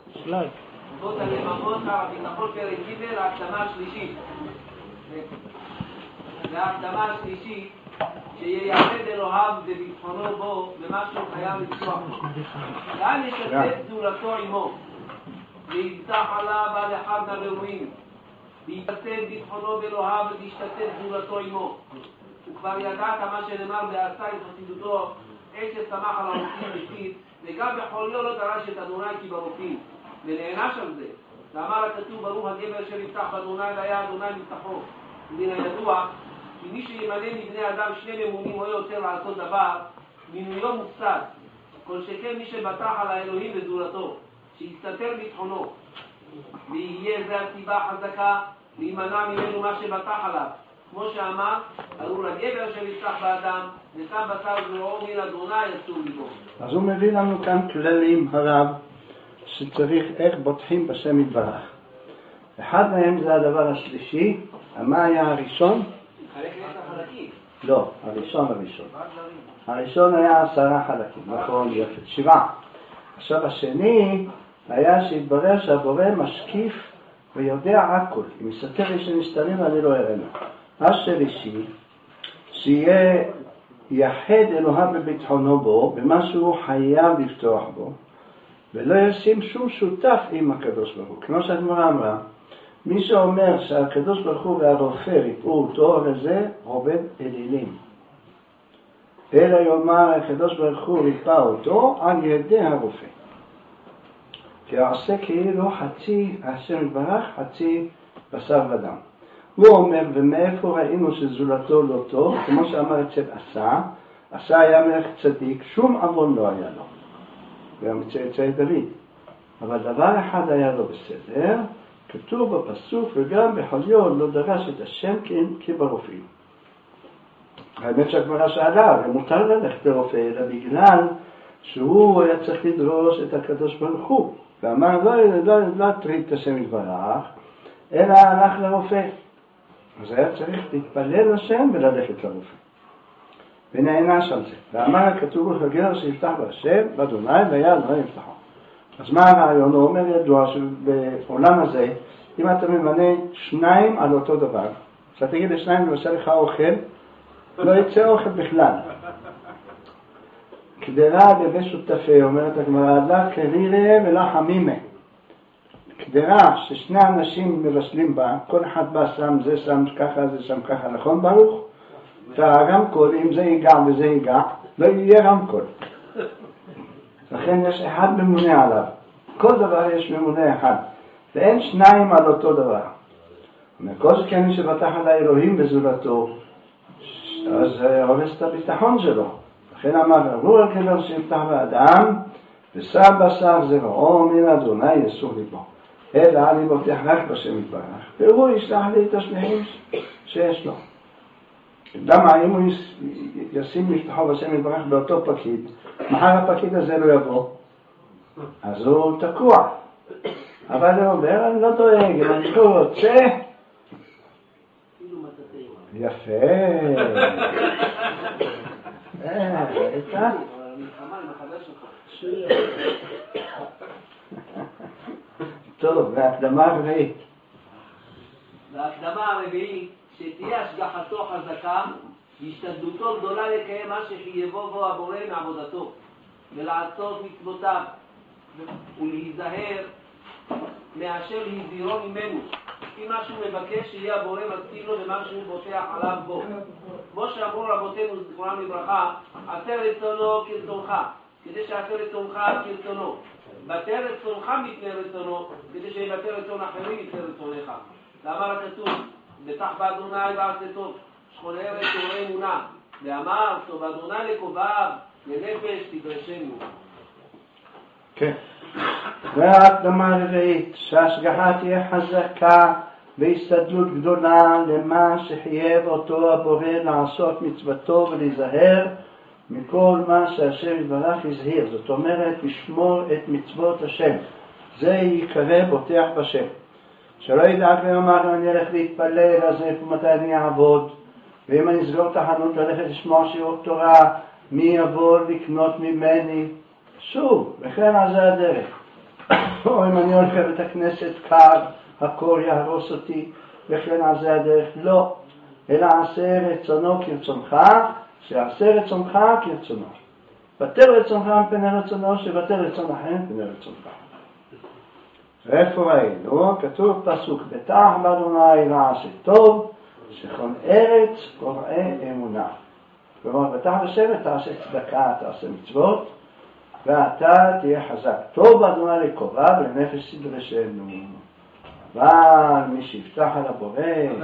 שלייק. מצוות הלבבות, הביטחון פרק ג', ההקדמה השלישית. וההקדמה השלישית, שייחד אלוהיו בביטחונו בו, במה שהוא חייב לצלוח. לאן ישתף גדולתו עמו, ויבטח עליו על אחד מהראויים, וישתף ביטחונו באלוהיו וישתתף גדולתו עמו. הוא כבר ידעת מה שנאמר ועשה עם חסידותו, עת ששמח על הרופאים בפיו, וגם בחוליו לא דרש את אדוני כי ברופאים, ונענש על זה. ואמר הכתוב, ברוך הגבר אשר יפתח באדוני והיה אדוני מבטחו. מן הידוע, כי מי שימנה מבני אדם שני ממונים או יותר לעשות דבר, מינויו מופסד. כל שכן מי שבטח על האלוהים וגדולתו, שיסתתר ביטחונו, ויהיה זה הסיבה חזקה להימנע ממנו מה שבטח עליו. כמו שאמר, ארור הגבר שיפתח באדם, ושם בשר זרועו מן אדוני יצאו ליבו. אז הוא מביא לנו כאן כללים הרב, שצריך איך בוטחים בשם יתברך. אחד מהם זה הדבר השלישי. מה היה הראשון? לא, הראשון היה 10 חלקים, נכון, יפת 7. עכשיו השני היה שהתברר שהבורא משקיף ויודע הכל. אם יסתר לי שנסתרים אני לא אראה. השלישי, שיהיה יחד אלוהיו בביטחונו בו, במה שהוא חייב לפתוח בו, ולא ישים שום שותף עם הקדוש ברוך הוא. כמו שהגמרא אמרה, מי שאומר שהקדוש ברוך הוא והרופא ריפאו אותו, וזה עובד אלילים. אלא יאמר הקדוש ברוך הוא ריפא אותו על ידי הרופא. כי עושה כאילו חצי השם יתברך, חצי בשר ודם. הוא אומר, ומאיפה ראינו שזולתו לא טוב, כמו שאמר אצל עשה היה מלך צדיק, שום עוון לא היה לו. גם צאצאי דוד. אבל דבר אחד היה לו בסדר, כתוב בפסוק, וגם בחוליו לא דרש את השם כברופאים. האמת שהגמרא שאלה, ומותר ללכת לרופא, אלא בגלל שהוא היה צריך לדרוש את הקדוש ברוך הוא. ואמר, לא תריד את השם יתברך, אלא הלך לרופא. אז היה צריך להתפלל לשם וללכת לרופא. ונענש על זה. ואמר הכתוב הגר שיפתח בהשם, באדוני והיה אדוני יפתחו. אז מה הרעיון? הוא אומר ידוע שבעולם הזה, אם אתה ממנה 2 על אותו דבר, שאתה תגיד ל2 ועושה לך אוכל, לא יצא אוכל בכלל. קדרה בבית שותפה, אומרת הגמרא, לא קרירה ולא חמימה. קדרה ששני אנשים מבשלים בה, כל אחד בא שם, זה שם ככה, זה שם ככה, נכון ברוך? והרמקול, אם זה ייגע וזה ייגע, לא יהיה רמקול. לכן יש אחד ממונה עליו. כל דבר יש ממונה אחד. ואין 2 על אותו דבר. כל שכן מי שבטח על האלוהים בזולתו, אז הורס את הביטחון שלו. לכן אמר, ארור הגבר שיפתח באדם, ושא בשר זרועו מן אדוני יצאו ליבו. אלא אני בוטח רק בשם יתברך. והוא ישלח לי את השליחים שיש לו. למה אם הוא ישים מבטחו בשם יתברך באותו פקיד, מחר הפקיד הזה לא יבוא, אז הוא תקוע. אבל הוא אומר, אני לא דואג, אם אני לא רוצה, יפה. טוב, והקדמה הרביעית. והקדמה הרביעית, שתהיה השגחתו חזקה, והשתדלותו גדולה לקיים מה שחייבו בו הבורא מעבודתו, ולעשות מצוותיו, ולהיזהר מאשר להזהירו ממנו, כי מה שהוא מבקש שיהיה הבורא מסכים לו ומה שהוא בוטח עליו בו. כמו שאמרו רבותינו זכרונם לברכה, עשה רצונו כרצונך, כדי שעשה רצונך כרצונו. בטל רצונך מפני רצונו, כדי שיבטל רצון אחרים מפני רצונך. ואמר הכתוב, בטח באדוני ועשה טוב, שכונה ארץ תורה אמונה, ואמר, טוב אדוני לקובעיו, לנפש תדרשנו. כן. וההקדמה הרביעית, שההשגחה תהיה חזקה והסתדלות גדולה למה שחייב אותו הבורא לעשות מצוותו ולהיזהר מכל מה שהשם יתברך הזהיר. זאת אומרת, לשמור את מצוות השם. זה יקרא בוטח בשם. שלא ידאג ויאמר, אני אלך להתפלל, אז מתי אני אעבוד? ואם אני אסגור את החנות ללכת לשמוע שיעור תורה, מי יבוא לקנות ממני? שוב, וכן על זה הדרך. או אם אני הולך לבית הכנסת קר, הקור יהרוס אותי, וכן על זה הדרך. לא, אלא עשה רצונו כרצונך, שעשה רצונך כרצונו. בטל רצונך מפני רצונו, שבטל רצון אחר מפני רצונך. איפה ראינו? כתוב פסוק, בטח באדוני לעשה טוב, שכל ארץ קורא אמונה. כלומר, בטח בשם תעשה צדקה, תעשה מצוות, ואתה תהיה חזק. טוב באדוני לקרובה ולנפש סדרשנו. אבל מי שיפתח על הבורא,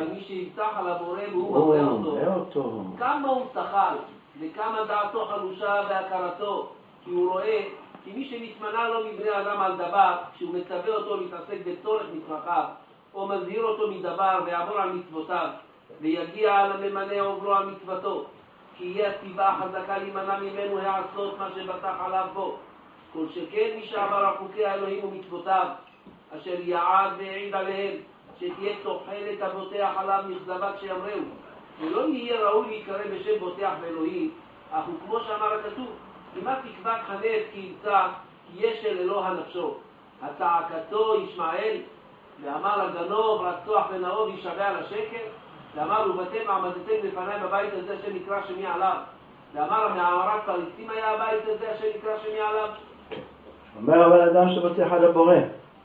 הוא רואה אותו. כמה הוא שחל וכמה דעתו חלושה בהכרתו, כי הוא רואה כי מי שנתמנה לו מבני אדם על דבר, כשהוא מצווה אותו להתעסק בצורך מצרכיו, או מזהיר אותו מדבר ויעבור על מצוותיו, ויגיע לממנה עוברו על מצוותו, כי יהיה הסיבה החזקה להימנע ממנו העשות מה שבטח עליו בו. כל שכן מי שעבר על חוקי האלוהים ומצוותיו, אשר יעד והעיד עליהם, שתהיה תוחלת הבוטח עליו מכזבה כשימראו, ולא יהיה ראוי להיקרא בשם בוטח באלוהים, אך הוא כמו שאמר הכתוב, כמעט תקבע חנף כי ימצא כי יש אל אלוה נפשו. הצעקתו ישמעאל, ואמר הגנוב רצוח ונאוב ישבע על השקר, ואמר ובאתם עמדתם לפניי בבית הזה אשר נקרא שמי עליו, ואמר מעמרת פליסטים היה הבית הזה אשר נקרא שמי עליו. אומר אבל אדם שבוטח על הבורא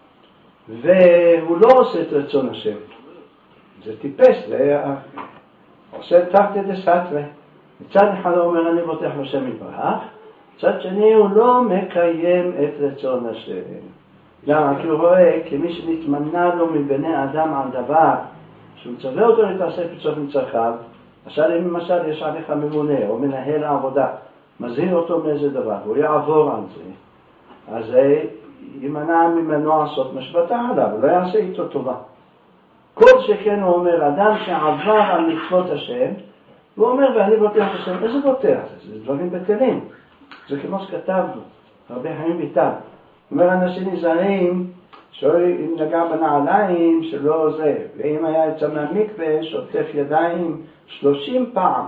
והוא לא עושה את רצון השם, זה טיפש, זה עושה תחת דסתרי. מצד אחד הוא אומר אני בוטח לשם יתברך, מצד שני הוא לא מקיים את רצון השם. למה? כי הוא רואה כמי שנתמנה לו מבני אדם על דבר שהוא מצווה אותו להתעסק בצורך מצרכיו, למשל יש עליך ממונה או מנהל העבודה, מזהיר אותו מאיזה דבר, הוא יעבור על זה, אז זה יימנע ממנו לעשות משבטה עליו, הוא לא יעשה איתו טובה. כל שכן הוא אומר, אדם שעבר על מצוות השם, הוא אומר ואני בוטח השם, איזה בוטח? זה דברים בטלים. זה כמו שכתבנו, הרבה חיים ביטל. הוא אומר אנשים נזהרים, אם נגע בנעליים שלא זה, ואם היה יצא מהמקווה, שוטף ידיים 30 פעם,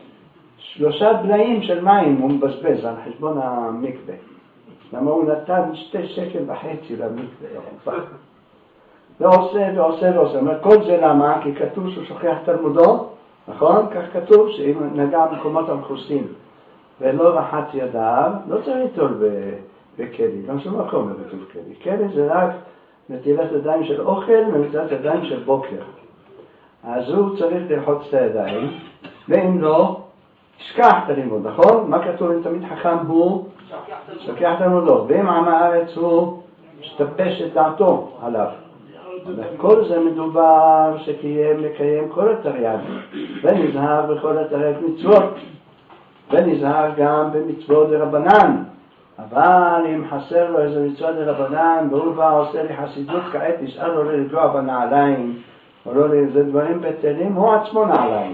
3 בלעים של מים הוא מבזבז על חשבון המקווה. למה הוא נתן 2.5 שקל למקווה. ועושה. זאת אומרת, כל זה למה? כי כתוב שהוא שוכח תלמודו, נכון? כך כתוב שאם נגע במקומות המכוסים ולא רחץ ידיו, לא צריך ליטול בכלי, גם שום מקום לא כתוב כלי. כלי זה רק נטילת ידיים של אוכל ונטילת ידיים של בוקר. אז הוא צריך לרחוץ את הידיים, ואם לא, שכח את הלימוד, נכון? מה כתוב? אם תמיד חכם הוא שוכח תלמודו, ואם עם הארץ הוא משתבש את דעתו עליו. כל זה מדובר שקיים לקיים כל התרי"ג, ונזהר בכל התרי"ג מצוות, ונזהר גם במצוות דרבנן. אבל אם חסר לו איזה מצוות דרבנן והוא בא עושה לי חסידות כעת, נשאר לו לגוע בנעליים או לא, זה דברים בטלים, הוא עצמו נעליים,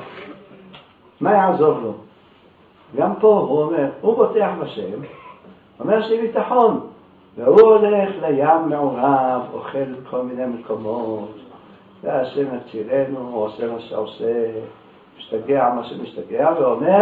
מה יעזור לו? גם פה הוא אומר, הוא בוטח בשם, אומר שיהיה ביטחון, והוא הולך לים מעורב, אוכל כל מיני מקומות, והשם הצילנו, הוא עושה מה שעושה, משתגע מה שמשתגע, ואומר,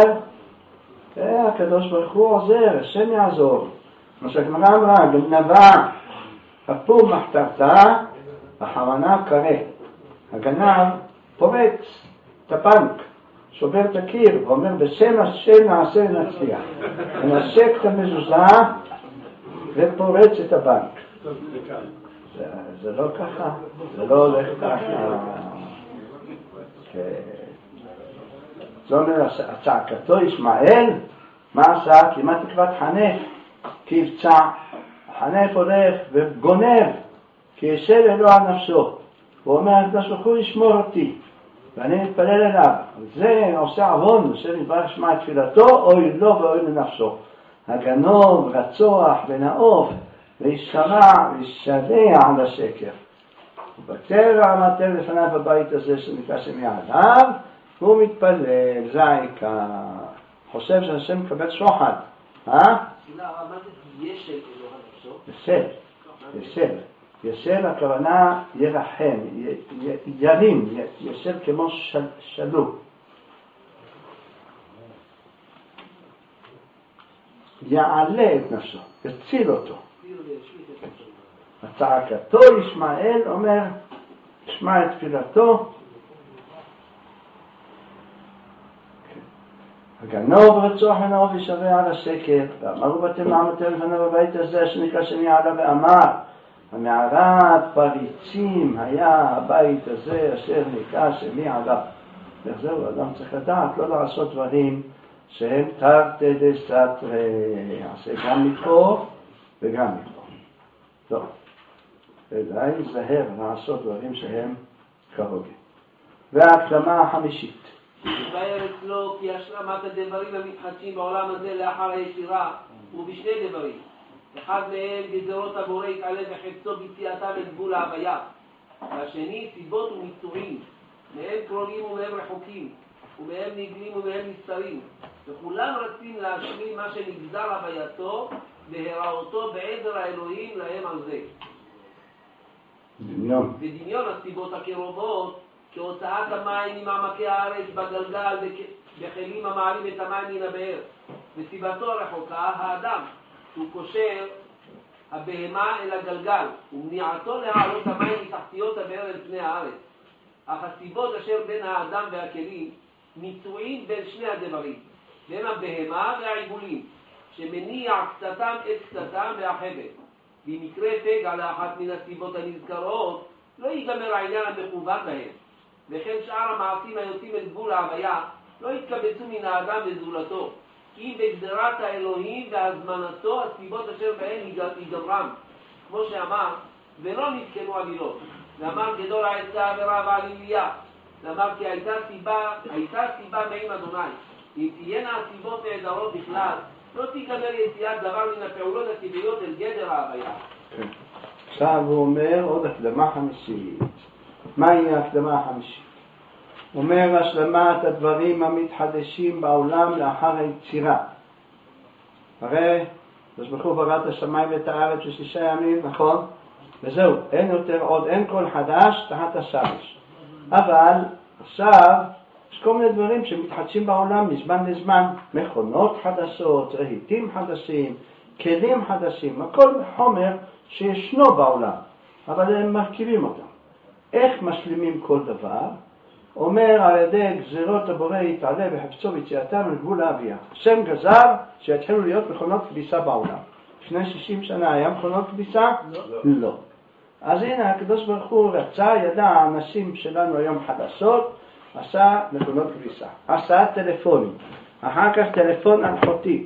הקדוש ברוך הוא עוזר, השם יעזור. מה שהגמרא אמרה, גנבה, הפור מחתרתה, החרנה קרה. הגנב פורץ את הבנק, שובר את הקיר, ואומר, בשם השם נעשה ונצליח. מנשק את המזוזה, ופורץ את הבנק. זה לא ככה, זה לא הולך ככה. זאת אומרת, הצעקתו ישמעאל, מה עשה? כמעט תקוות חנף, כי יבצע. החנף הולך וגונב, כי ישב אלוה נפשו. הוא אומר, הקדוש ברוך הוא ישמור אותי, ואני מתפלל אליו. זה עושה עוון, שנתברך שמע את תפילתו, אוי לו ואוי לנפשו. הגנוב, רצוח ונאוף, וישרע וישבע על השקר. ובטל ועמדתם לפניו בבית הזה שנקרא שמי עליו, הוא מתפלל, זה העיקר. חושב שהשם מקבל שוחד. מה זה ישל אלוה נפשו? ישל. ישל הכוונה ירחם, ירים, ישל כמו שלו. יעלה את נפשו, יציל אותו. צעקתו ישמעאל אומר, שמע את תפילתו. הגנוב רצוח עינו ושווה על השקר, ואמרו בתימן לפניו בבית הזה שנקרא שמי עלה ואמר, המערת פריצים היה הבית הזה אשר נקרא שמי עלה. וזהו, אדם צריך לדעת לא לעשות דברים שהם תרתי דסתרי, יעשה גם מפה וגם מפה. לא, כדאי להיזהר לעשות דברים שהם כרוגים. וההקדמה החמישית. מתבאר אצלו כי השלמת הדברים המתחדשים בעולם הזה לאחר היצירה הוא בשני דברים. אחד מהם גזרות הבורא יתעלה וחפצו ביציאתם את גבול ההוויה, והשני סיבות ומיצועים, מהם קרובים ומהם רחוקים, ומהם נגלים ומהם נסתרים, וכולם רצים להשלים מה שנגזר הווייתו והראותו בעזר האלוהים להם על זה. דמיון. ודמיון הסיבות הקרובות כהוצאת המים ממעמקי הארץ בגלגל בכלים המעלים את המים מן הבאר, וסיבתו הרחוקה האדם שהוא קושר הבהמה אל הגלגל ומניעתו להעלות המים מתחתיות הבאר אל פני הארץ. אך הסיבות אשר בין האדם והכלים מצויים בין שני הדברים, בין הבהמה והעיגולים, שמניע קצתם את קצתם והחבל. במקרה פגע לאחת מן הסיבות הנזכרות לא ייגמר העניין המכוון בהם, וכן שאר המעשים היוצאים את גבול ההוויה לא יתקבצו מן האדם וזולתו, כי בגזרת האלוהים והזמנתו הסיבות אשר בהן ייגמרם, כמו שאמר, ולא נזכרו עלילות. ואמר גדול העצה ורב העליליה, ואמר כי הייתה סיבה מעם אדוני. אם תהיינה הסיבות נעדרות בכלל, לא תיגמר יציאת דבר מן הפעולות הטבעיות אל גדר ההוויה. עכשיו הוא אומר עוד הקדמה חמישית. מהי ההקדמה החמישית? הוא אומר השלמת הדברים המתחדשים בעולם לאחר היצירה. הרי ברוך הוא ברא את השמיים ואת הארץ ב6 ימים, נכון? וזהו, אין יותר עוד, אין כל חדש תחת השמש. אבל עכשיו יש כל מיני דברים שמתחדשים בעולם מזמן לזמן, מכונות חדשות, רהיטים חדשים, כלים חדשים, הכל חומר שישנו בעולם, אבל הם מרכיבים אותם. איך משלימים כל דבר? אומר על ידי גזירות הבורא יתעלה בחפצו ביציאתם לגבול ההוויה. השם גזר שיתחילו להיות מכונות כביסה בעולם. לפני 60 שנה היה מכונות כביסה? לא. אז הנה הקדוש ברוך הוא רצה, ידע האנשים שלנו היום חדשות, עשה מכונות כביסה, עשה טלפונים, אחר כך טלפון אלחוטי.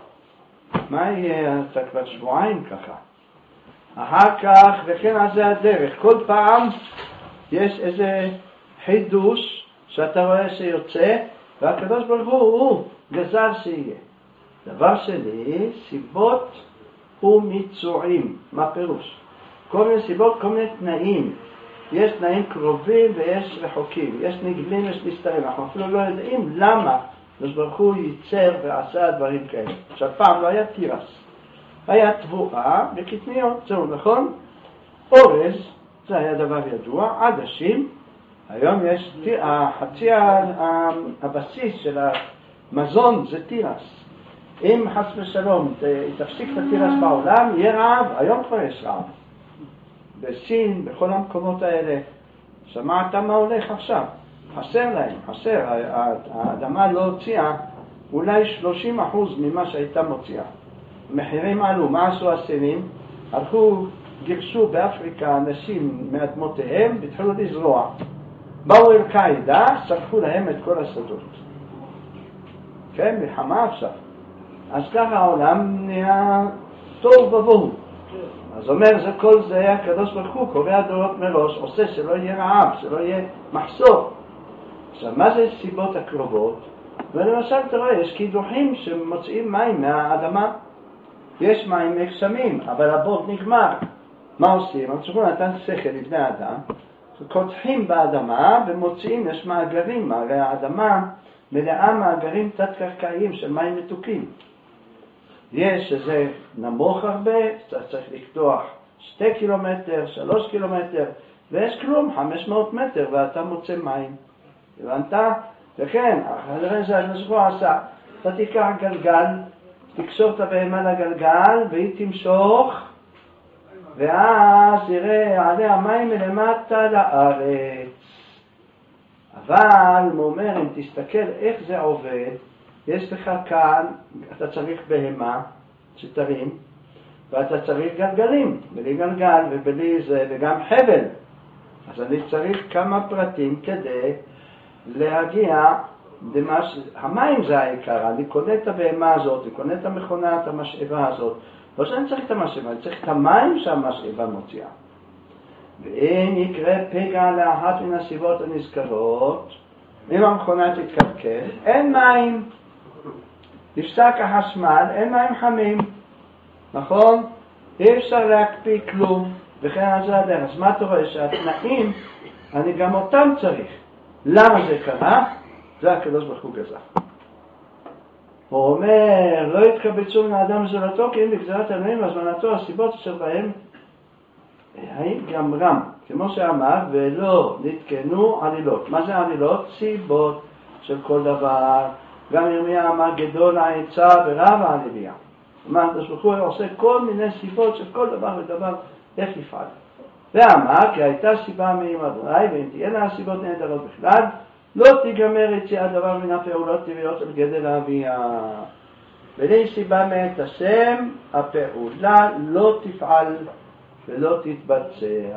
מה יהיה? אתה כבר שבועיים ככה. אחר כך, וכן על זה הדרך, כל פעם יש איזה חידוש שאתה רואה שיוצא, והקדוש ברוך הוא גזר שיהיה. דבר שני, סיבות ומיצועים. מה פירוש? כל מיני סיבות, כל מיני תנאים. יש תנאים קרובים ויש רחוקים, יש נגלים, יש נסתרים. אנחנו אפילו לא יודעים למה הקדוש ברוך הוא ייצר ועשה דברים כאלה. עכשיו פעם לא היה תירס, היה תבואה וקטניות, זהו נכון? אורז, זה היה דבר ידוע, עדשים. היום יש חצי הבסיס של המזון זה תירס. אם חס ושלום תפסיק את התירס בעולם, יהיה רעב, היום כבר יש רעב. בסין, בכל המקומות האלה, שמעת מה הולך עכשיו? חסר להם, חסר. האדמה לא הוציאה אולי 30% ממה שהייתה מוציאה. מחירים עלו, מה עשו הסינים? הלכו, גירשו באפריקה אנשים מאדמותיהם והתחילו לזרוע. באו אל קאידה, שרפו להם את כל השדות. כן, מלחמה עכשיו. אז ככה העולם נהיה טוב ובוהו. אז אומר, זה כל זה הקדוש ברוך הוא קובע דורות מראש, עושה שלא יהיה רעב, שלא יהיה מחסור. עכשיו, מה זה סיבות הקרובות? ולמשל, אתה רואה, יש קידוחים שמוצאים מים מהאדמה. יש מים מגשמים, אבל הבוט נגמר. מה עושים? המצוקו נתן שכל לבני האדם, קודחים באדמה ומוצאים, יש מאגרים, הרי האדמה מלאה מאגרים תת-קרקעיים של מים מתוקים. יש שזה נמוך הרבה, צריך לקדוח 2 קילומטר, 3 קילומטר, ויש כלום, 500 מטר, ואתה מוצא מים. הבנת? וכן, אחרי זה הנשגו עשה, אתה תיקח גלגל, תקשור את הבהמה לגלגל, והיא תמשוך, ואז יראה עלי המים מלמטה לארץ. אבל הוא אומר, אם תסתכל איך זה עובד, יש לך כאן, אתה צריך בהמה שתרים, ואתה צריך גלגלים, בלי גלגל ובלי זה, וגם חבל. אז אני צריך כמה פרטים כדי להגיע למה המים זה העיקר. אני קונה את הבהמה הזאת, אני קונה את המכונה, את המשאבה הזאת. לא שאני צריך את המשאבה, אני צריך את המים שהמשאבה מוציאה. ואם יקרה פגע לאחת מן הסיבות הנזכרות, אם המכונה תתקלקל, אין מים, יפסק החשמל, אין מים חמים, נכון? אי אפשר להקפיא כלום, וכן על זה הדרך. אז מה אתה רואה? שהתנאים, אני גם אותם צריך. למה זה קרה? זה הקדוש ברוך הוא גזר. הוא אומר, לא יתקבצו מן האדם זולתו, כי אם בגזרת אלוהים הזמנתו הסיבות אשר בהם האם גמרם, כמו שאמר, ולא נתקנו עלילות. מה זה עלילות? סיבות של כל דבר. גם ירמיה אמר, גדול העצה ורב העלייה. אמר, הוא עושה כל מיני סיבות של כל דבר ודבר, איך יפעל. ואמר, כי הייתה סיבה מעם אדוני, ואם תהיינה הסיבות נהדרות בכלל, לא תיגמר יציאת דבר מן הפעולות טבעיות על גדר האבייה. בלי סיבה מאת השם, הפעולה לא תפעל ולא תתבצע.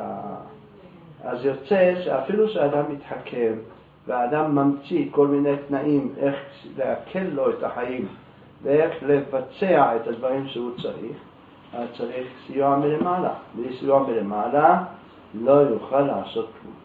אז יוצא שאפילו שהאדם מתחכם, והאדם ממציא כל מיני תנאים איך להקל לו את החיים, ואיך לבצע את הדברים שהוא צריך, אז צריך סיוע מלמעלה. בלי סיוע מלמעלה לא יוכל לעשות כלום.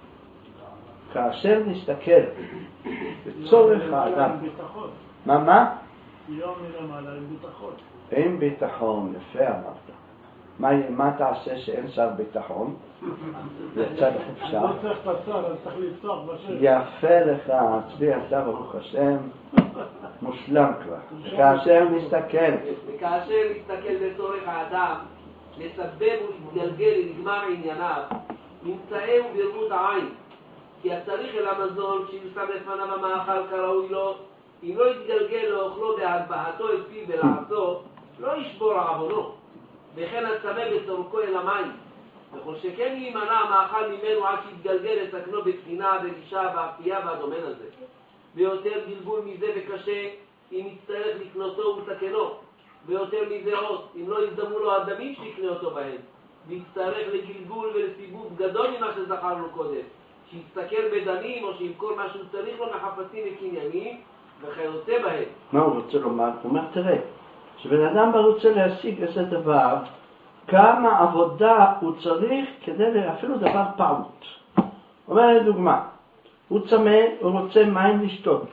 כאשר נסתכל בצורך האדם, מה? סיוע מלמעלה עם ביטחון. עם ביטחון, יפה אמרת. מה תעשה שאין שר ביטחון? יצא לחופשה. לא צריך את השר, אז צריך לפתוח בשם. יפה לך, הצביע אתה ברוך השם, מושלם כבר. כאשר נסתכל. וכאשר נסתכל בצורך האדם, לסבב ולהתגלגל לנגמר ענייניו, נמצאהו ברבות העין. כי הצריך אל המזון שיושם לפניו המאכל כראוי לו, אם לא יתגלגל לאוכלו בהטבעתו את פיו ולעצו, לא ישבור עוונו. וכן הצמא בצורכו אל המים. וכל שכן יימנע המאכל ממנו עד שיתגלגל לסכנו בתחינה, בגישה, באפייה והדומן הזה. ויותר גלגול מזה וקשה, אם יצטרך לקנותו ולתקנו. ויותר מזה עוד, אם לא יזדמו לו הדמים שיקנה אותו בהם. ויצטרך לגלגול ולסיבוב גדול ממה שזכרנו קודם. שיסתכל בדמים או שימכור מה שהוא צריך לו מחפצים וקניינים וכיוצא בהם. מה הוא רוצה לומר? הוא אומר, תראה, שבן אדם רוצה להשיג איזה דבר, כמה עבודה הוא צריך כדי אפילו דבר פעוט. אומר לדוגמה, הוא צמא, הוא רוצה מים לשתות.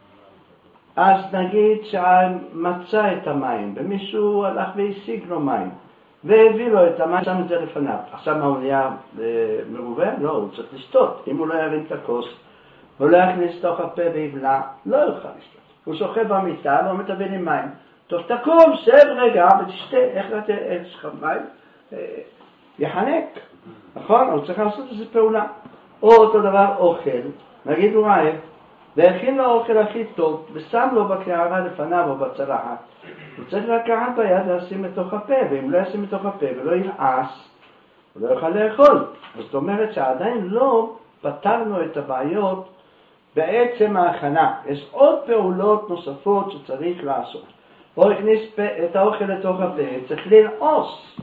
אז נגיד שמצא את המים, ומישהו הלך והשיג לו מים, והביא לו את המים, שם את זה לפניו. עכשיו מה הוא נהיה מרובה? לא, הוא צריך לשתות. אם הוא לא ירים את הכוס, הוא לא יכניס לתוך הפה ויבלע, לא יוכל לשתות. הוא שוכב במיטה, והוא מתביא לי מים. טוב, תקום, שב רגע ותשתה, איך יש לך מים? יחנק, נכון? הוא צריך לעשות איזו פעולה. או אותו דבר אוכל, נגיד הוא רעב, והכין לו האוכל הכי טוב, ושם לו בקערה לפניו או בצלחת. הוא צריך לקחת ביד ולשים לתוך הפה, ואם לא ישים לתוך הפה ולא ילעס, הוא לא יוכל לאכול. זאת אומרת שעדיין לא פתרנו את הבעיות בעצם ההכנה. יש עוד פעולות נוספות שצריך לעשות. או הכניס את האוכל לתוך הפה, צריך ללעוס.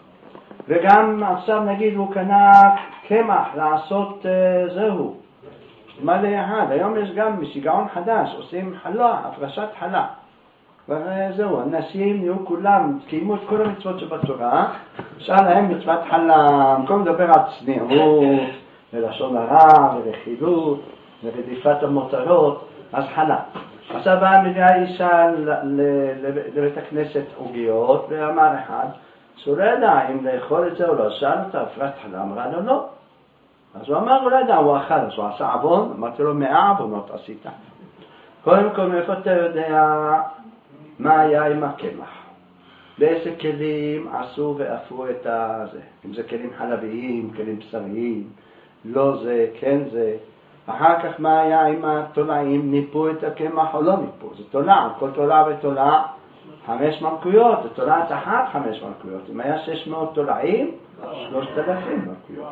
וגם עכשיו נגיד הוא קנה קמח לעשות זהו. מה ליחד? היום יש גם בשיגעון חדש, עושים חלה, הפרשת חלה. וזהו, אנשים נהיו כולם, קיימו את כל המצוות שבתורה, שאל להם מצוות חלה, במקום לדבר על צניעות, ולשון הרע, ורכילות, ורדיפת המותרות, אז חלה. עכשיו באה מביאה אישה לבית הכנסת עוגיות, ואמר אחד, שהוא לא ידע אם לאכול את זה או לא, שאל אותה, הפרשת חלה, אמרה לו לא. אז הוא אמר, הוא לא ידע, הוא אכל, אז הוא עשה עוון, אמרתי לו, 100 עוונות עשית. קודם כל, מאיפה אתה יודע מה היה עם הקמח? באיזה כלים עשו ואפו את זה? אם זה כלים חלביים, כלים בשריים, לא זה, כן זה. אחר כך מה היה עם התולעים, ניפו את הקמח או לא ניפו? זה תולע, כל תולע ותולע 5 מלכויות, זה תולעת אחת 5 מלכויות. אם היה 600 תולעים, 3,000 מלכויות.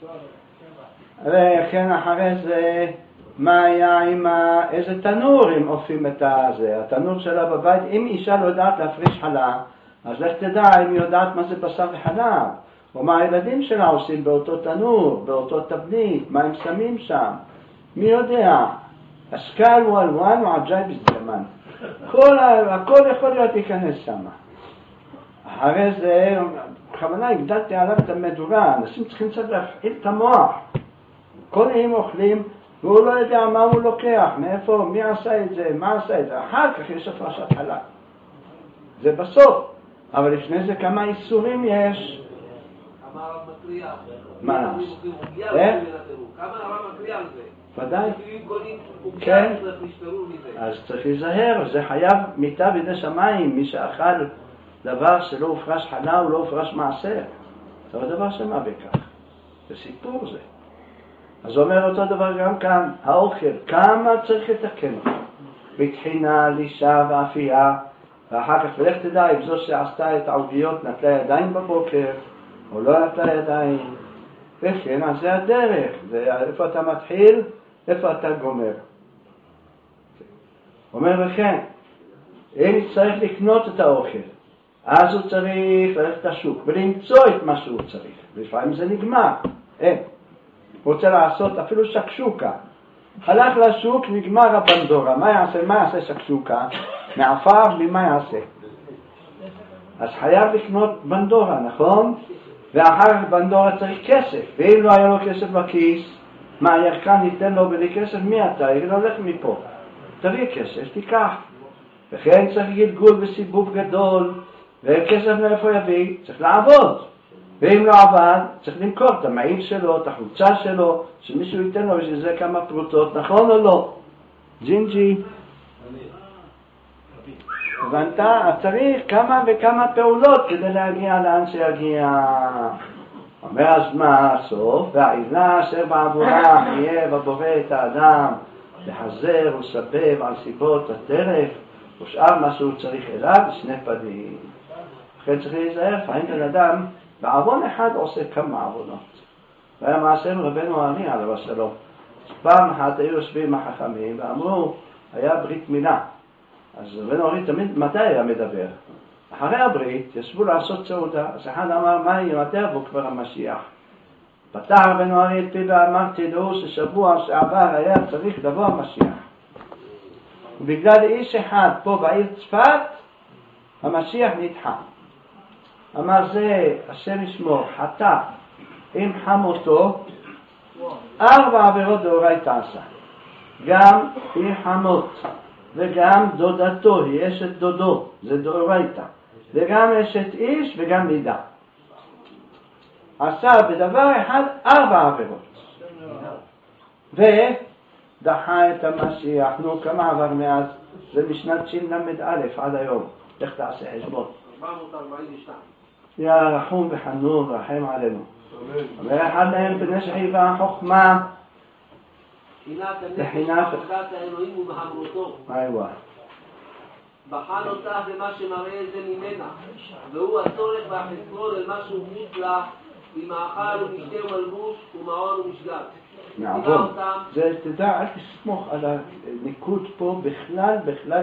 וכן אחרי זה, מה היה עם איזה תנור אם אופים את זה? התנור שלה בבית, אם אישה לא יודעת להפריש חלב, אז לך תדע אם היא יודעת מה זה בשר וחלב, או מה הילדים שלה עושים באותו תנור, באותו תבנית, מה הם שמים שם. מי יודע? אשקל ואלואן ועג'אי בזמן. הכל יכול להיות להיכנס שם. אחרי זה, בכוונה הגדלתי עליו את המדורה, אנשים צריכים קצת להפעיל את המוח. כל הם אוכלים, והוא לא יודע מה הוא לוקח, מאיפה, מי עשה את זה, מה עשה את זה. אחר כך יש הפרשת חלב. זה בסוף. אבל לפני זה כמה איסורים יש. כמה הרב מקריאה? מה? כמה הרב מקריאה על זה? ודאי. כן. אז צריך להיזהר, זה חייב מיטה בידי שמיים. מי שאכל דבר שלא הופרש חלב, הוא לא הופרש מעשר. זה לא דבר שמה בכך. זה סיפור זה. אז אומר אותו דבר גם כאן, האוכל, כמה צריך לתקן אותו. בתחינה, לישה ואפייה, ואחר כך ולך תדע אם זו שעשתה את העוגיות נטלה ידיים בבוקר, או לא נטלה ידיים. וכן, אז זה הדרך, זה איפה אתה מתחיל, איפה אתה גומר. אומר וכן, אם צריך לקנות את האוכל, אז הוא צריך ללכת לשוק ולמצוא את מה שהוא צריך. לפעמים זה נגמר, אין. הוא רוצה לעשות אפילו שקשוקה. הלך לשוק, נגמר הבנדורה. מה יעשה שקשוקה? מעפר, ממה יעשה? אז חייב לקנות בנדורה, נכון? ואחר כך בנדורה צריך כסף. ואם לא היה לו כסף בכיס, מה הירקן ניתן לו בלי כסף? מי אתה? יגיד לו, הולך מפה. תביא כסף, תיקח. וכן צריך גלגול וסיבוב גדול. וכסף מאיפה יביא? צריך לעבוד. ואם לא עבד, צריך למכור את המעיל שלו, את החולצה שלו, שמישהו ייתן לו בשביל זה כמה פרוטות, נכון או לא? ג'ינג'י. הבנת? צריך כמה וכמה פעולות כדי להגיע לאן שיגיע. אומר אז מה הסוף? והעילה אשר בעבורה חייב הבורא את האדם לחזר ולסבב על סיבות הטרף ושאר מה שהוא צריך אליו בשני פנים. לכן צריך להיזהר, לפעמים בן אדם בעוון אחד עושה כמה עוונות. והיה מעשה רבנו הארי עליו השלום. פעם אחת היו יושבים החכמים ואמרו, היה ברית מילה. אז רבנו הארי תמיד מתי היה מדבר? אחרי הברית ישבו לעשות סעודה. אז אחד אמר, מה יהיה מתי יבוא כבר המשיח? פתח רבנו הארי את פי ואמר, תדעו ששבוע שעבר היה צריך לבוא המשיח. ובגלל איש אחד פה בעיר צפת, המשיח נדחה. אמר זה, השם ישמור, חטא עם חמותו, 4 עבירות דאורייתא עשה. גם עם חמות, וגם דודתו, היא אשת דודו, זה דאורייתא. וגם אשת איש וגם מידה. עשה בדבר אחד 4 עבירות. ודחה את המשיח. נו, כמה עבר מאז? זה משנת של"א עד היום. איך תעשה חשבון? 442. יא רחום וחנון רחם עלינו. ואחד מהם בני שחייבה חוכמה בחינת עבודת האלוהים ובהמרותו. איווה. בחן אותה במה שמראה זה ממנה, והוא הצורך והחסרון אל משהו מוצלח, עם האכל ומשתה ומלבוש ומעון ומשגת. מעוון. זה תדע, אל תסמוך על הניקוד פה בכלל.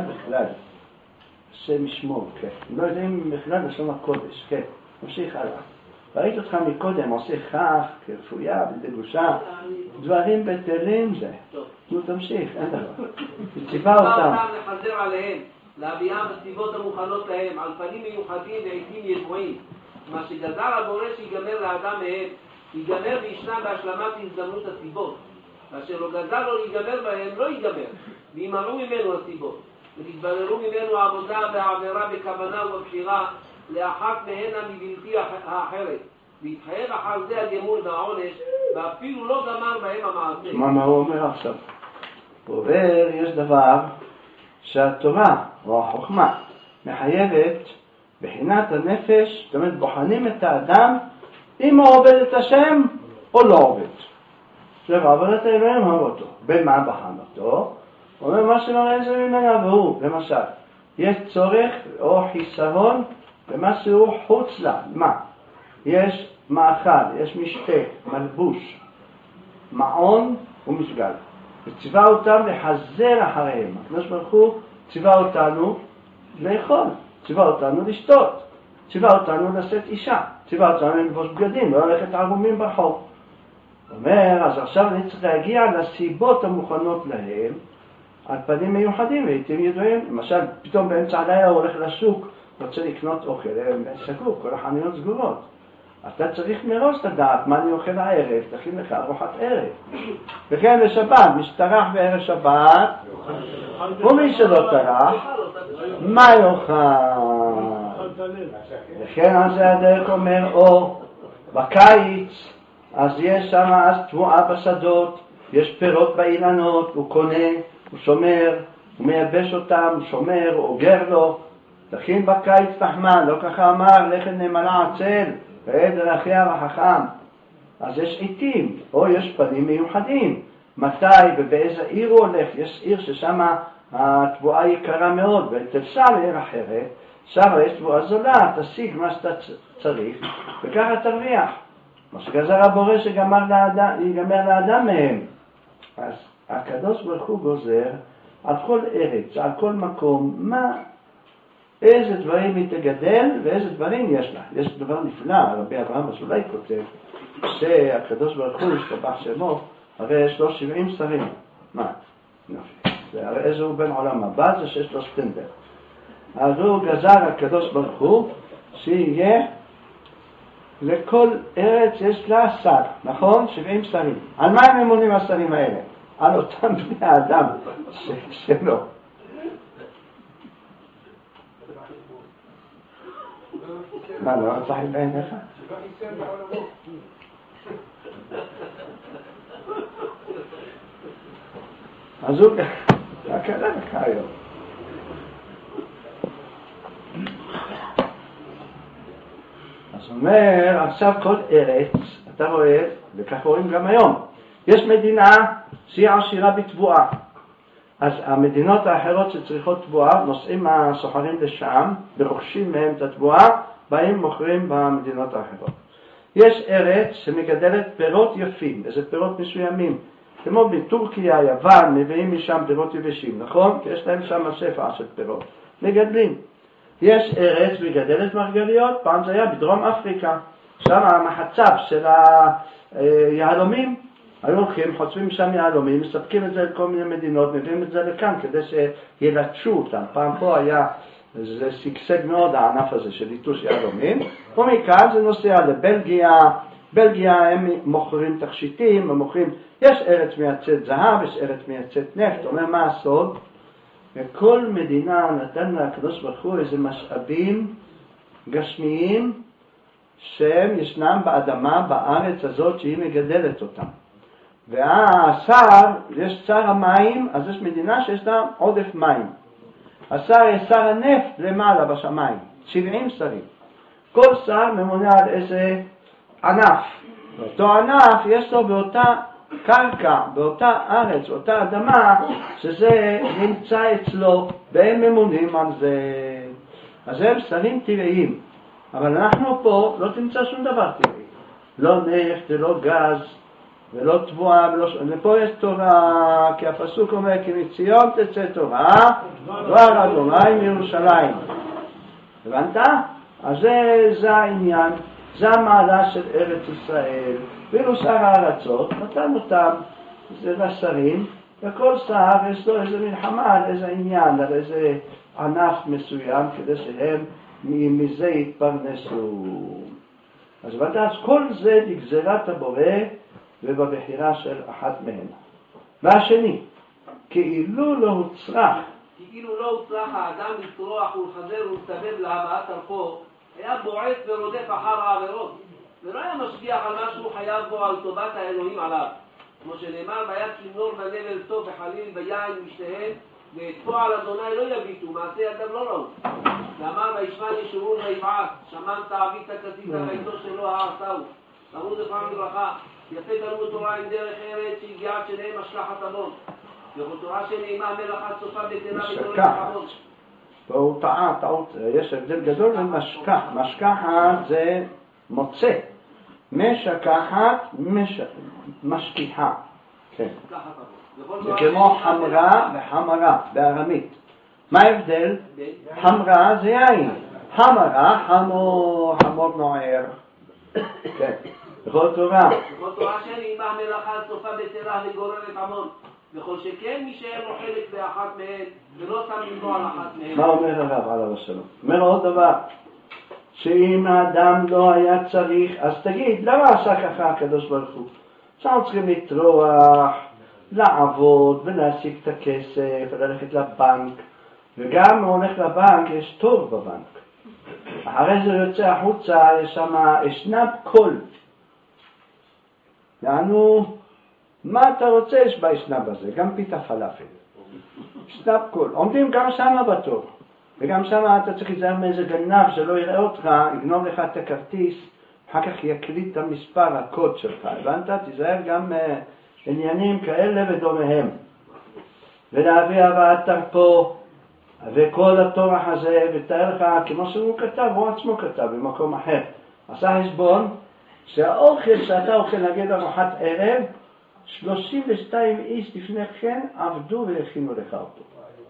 השם ישמור, כן. לא יודעים בכלל לשון הקודש, כן. נמשיך הלאה. ראית אותך מקודם, עושה כך, כרפויה, בדגושה, דברים בטלים זה. נו, תמשיך, אין דבר. תציבה אותם. לחזר עליהם, להביאם בסיבות המוכנות להם, על פנים מיוחדים ועיתים ידועים. מה שגזר הבורא שיגמר לאדם מהם, ייגמר וישנה בהשלמת הזדמנות הסיבות. ואשר לא גזר לו להיגמר בהם, לא ייגמר, וימנעו ממנו הסיבות. ותתבררו ממנו העבודה והעבירה בכוונה ובבחירה לאחת מהנה מבלתי האחרת. והתחייב אחר זה הגמול והעונש, ואפילו לא גמר בהם המעשה. מה הוא אומר עכשיו? הוא אומר, יש דבר שהתורה או החוכמה מחייבת בחינת הנפש, זאת אומרת, בוחנים את האדם אם הוא עובד את השם או לא עובד. עכשיו, עובד את האלוהים הוא אותו. במה בחן אותו? הוא אומר, מה שמראה זה ממנה והוא, למשל. יש צורך או חיסרון במשהו חוץ לה. מה? יש מאכל, יש משתה, מלבוש, מעון ומשגל. וציווה אותם לחזר אחריהם. הקדוש ברוך הוא ציווה אותנו לאכול, ציווה אותנו לשתות, ציווה אותנו לשאת אישה, ציווה אותנו ללבוש בגדים, לא ללכת ערומים ברחוב. אומר, אז עכשיו אני צריך להגיע לסיבות המוכנות להם על פנים מיוחדים והייתם ידועים. למשל, פתאום באמצע הלילה הוא הולך לשוק, רוצה לקנות אוכל, סגור, כל החנויות סגורות. אתה צריך מראש לדעת מה אני אוכל הערב, תכין לך ארוחת ערב. וכן לשבת, משתרח בערב שבת, ומי שלא טרח, מה יאכל? וכן על זה הדרך אומר, או בקיץ, אז יש שם אז תבואה בשדות, יש פירות באילנות, הוא קונה, הוא שומר, הוא מייבש אותם, הוא שומר, הוא אוגר לו, תכין בקיץ תחמן, לא ככה אמר, לכן נאמנה עצל, ועד אחיה וחכם. אז יש עיתים, או יש פנים מיוחדים, מתי ובאיזה עיר הוא הולך, יש עיר ששם התבואה יקרה מאוד, ותלסה לעיר אחרת, שם יש תבואה זולה, תשיג מה שאתה צריך, וככה תרוויח. מה שגזר הבורא שיגמר לאדם מהם. אז הקדוש ברוך הוא גוזר על כל ארץ, על כל מקום, איזה דברים היא תגדל ואיזה דברים יש לה. יש דבר נפלא, רבי אברהם אזולאי כותב, שהקדוש ברוך הוא ישתבח שמו, הרי יש לו 70 שרים. מה? נופי. הרי איזה הוא בן עולם הבא, זה שיש לו סטנדר. אז הוא גזר הקדוש ברוך הוא שיהיה לכל ארץ יש לה שר, נכון? 70 שרים. על מה הם ממונים השרים האלה? על אותם בני האדם שלו. מה, לא צריך בעיניך? אז הוא הקלה לך היום. אז אומר, עכשיו כל ארץ, אתה רואה, וכך רואים גם היום, יש מדינה שהיא עשירה בתבואה. אז המדינות האחרות שצריכות תבואה, נוסעים הסוחרים לשם, ורוכשים מהם את התבואה, באים מוכרים במדינות האחרות. יש ארץ שמגדלת פירות יפים, איזה פירות מסוימים, כמו בטורקיה, יוון, מביאים משם פירות יבשים, נכון? כי יש להם שם שפע של פירות, מגדלים. יש ארץ מגדלת מרגליות, פעם זה היה בדרום אפריקה, שם המחצב של היהלומים, היו הולכים, חוצבים שם יהלומים, מספקים את זה לכל מיני מדינות, מביאים את זה לכאן כדי שילטשו אותם. פעם פה היה, זה סגסג מאוד הענף הזה של ליטוש יהלומים, ומכאן זה נוסע לבלגיה, בלגיה הם מוכרים תכשיטים, הם מוכרים, יש ארץ מייצאת זהב, יש ארץ מייצאת נפט, אומר מה הסוד? וכל מדינה נתן לה הקדוש ברוך הוא איזה משאבים גשמיים שהם ישנם באדמה, בארץ הזאת שהיא מגדלת אותם. והשר, יש שר המים, אז יש מדינה שיש לה עודף מים. השר יש שר הנפט למעלה בשמיים, 70 שרים. כל שר ממונה על איזה ענף. ואותו ענף יש לו באותה קרקע, באותה ארץ, באותה אדמה, שזה נמצא אצלו, והם ממונים על זה. אז הם שרים טבעיים. אבל אנחנו פה לא תמצא שום דבר טבעי. לא נפט ולא גז, ולא תבואה, ופה יש תורה, כי הפסוק אומר, כי מציון תצא תורה, דבר אדוני מירושלים. הבנת? אז זה העניין, זה המעלה של ארץ ישראל. ואילו שר הארצות, נתן אותם, זה לשרים, וכל שר יש לו איזה מלחמה על איזה עניין, על איזה ענף מסוים, כדי שהם מזה יתפרנסו. אז ודאי, כל זה בגזירת הבורא ובבחירה של אחת מהן. והשני, כאילו לא הוצרח האדם לצרוח ולחזר ולסתובב להבאת ערכו, היה בועט ורודף אחר העבירות, ולא היה משגיח על מה שהוא חייב בו על טובת האלוהים עליו. כמו שנאמר, והיה כינור בנבל טוב וחליל ביין משתיהם, ואת פועל אדוני לא יביטו, מעשה ידיו לא ראו. ואמר, וישמע ישורון ויבעט, שמעת עבית כתית ביתו שלו הערתהו. אמרו זכרם לברכה, יפה תלמוד תורה עם דרך ארץ שהגיעה שלהם השלחת עמון. וכל תורה שנעימה מלאכה צופה בטנה ותורה לחמות. והוא טעה, טעות, יש הבדל גדול בין משכח. משכחת זה מוצא. משכחת, משכיחה. כן. זה כמו חמרה וחמרה בארמית. מה ההבדל? חמרה זה יין. חמרה, חמור נוער. כן. בכל תורה. בכל תורה שאימה המלאכה סופה בצלה וגוררת המון. וכל שכן מי שאין לו חלק באחת מהן ולא שם לבוא על אחת מהן. מה אומר הרב עליו השלום? אומר עוד דבר, שאם האדם לא היה צריך, אז תגיד, למה עשה ככה הקדוש ברוך הוא? שאנחנו צריכים לטרוח, לעבוד ולהשיג את הכסף וללכת לבנק, וגם הוא הולך לבנק יש תור בבנק. אחרי זה יוצא החוצה, יש שם אשנב קול. יענו, מה אתה רוצה יש באשנב הזה? גם פיתה פלאפל. אשנב קול. עומדים גם שם בתור. וגם שם אתה צריך להיזהר מאיזה גנב שלא יראה אותך, יגנוב לך את הכרטיס, אחר כך יקליט את המספר, הקוד שלך. הבנת? תיזהר גם עניינים כאלה ודומיהם. ולהביא הבאת תרפו, וכל התורח הזה, ותאר לך, כמו שהוא כתב, הוא עצמו כתב במקום אחר. עשה חשבון שהאוכל שאתה אוכל נגד ארוחת ערב, 32 איש לפני כן עבדו והכינו לך אותו.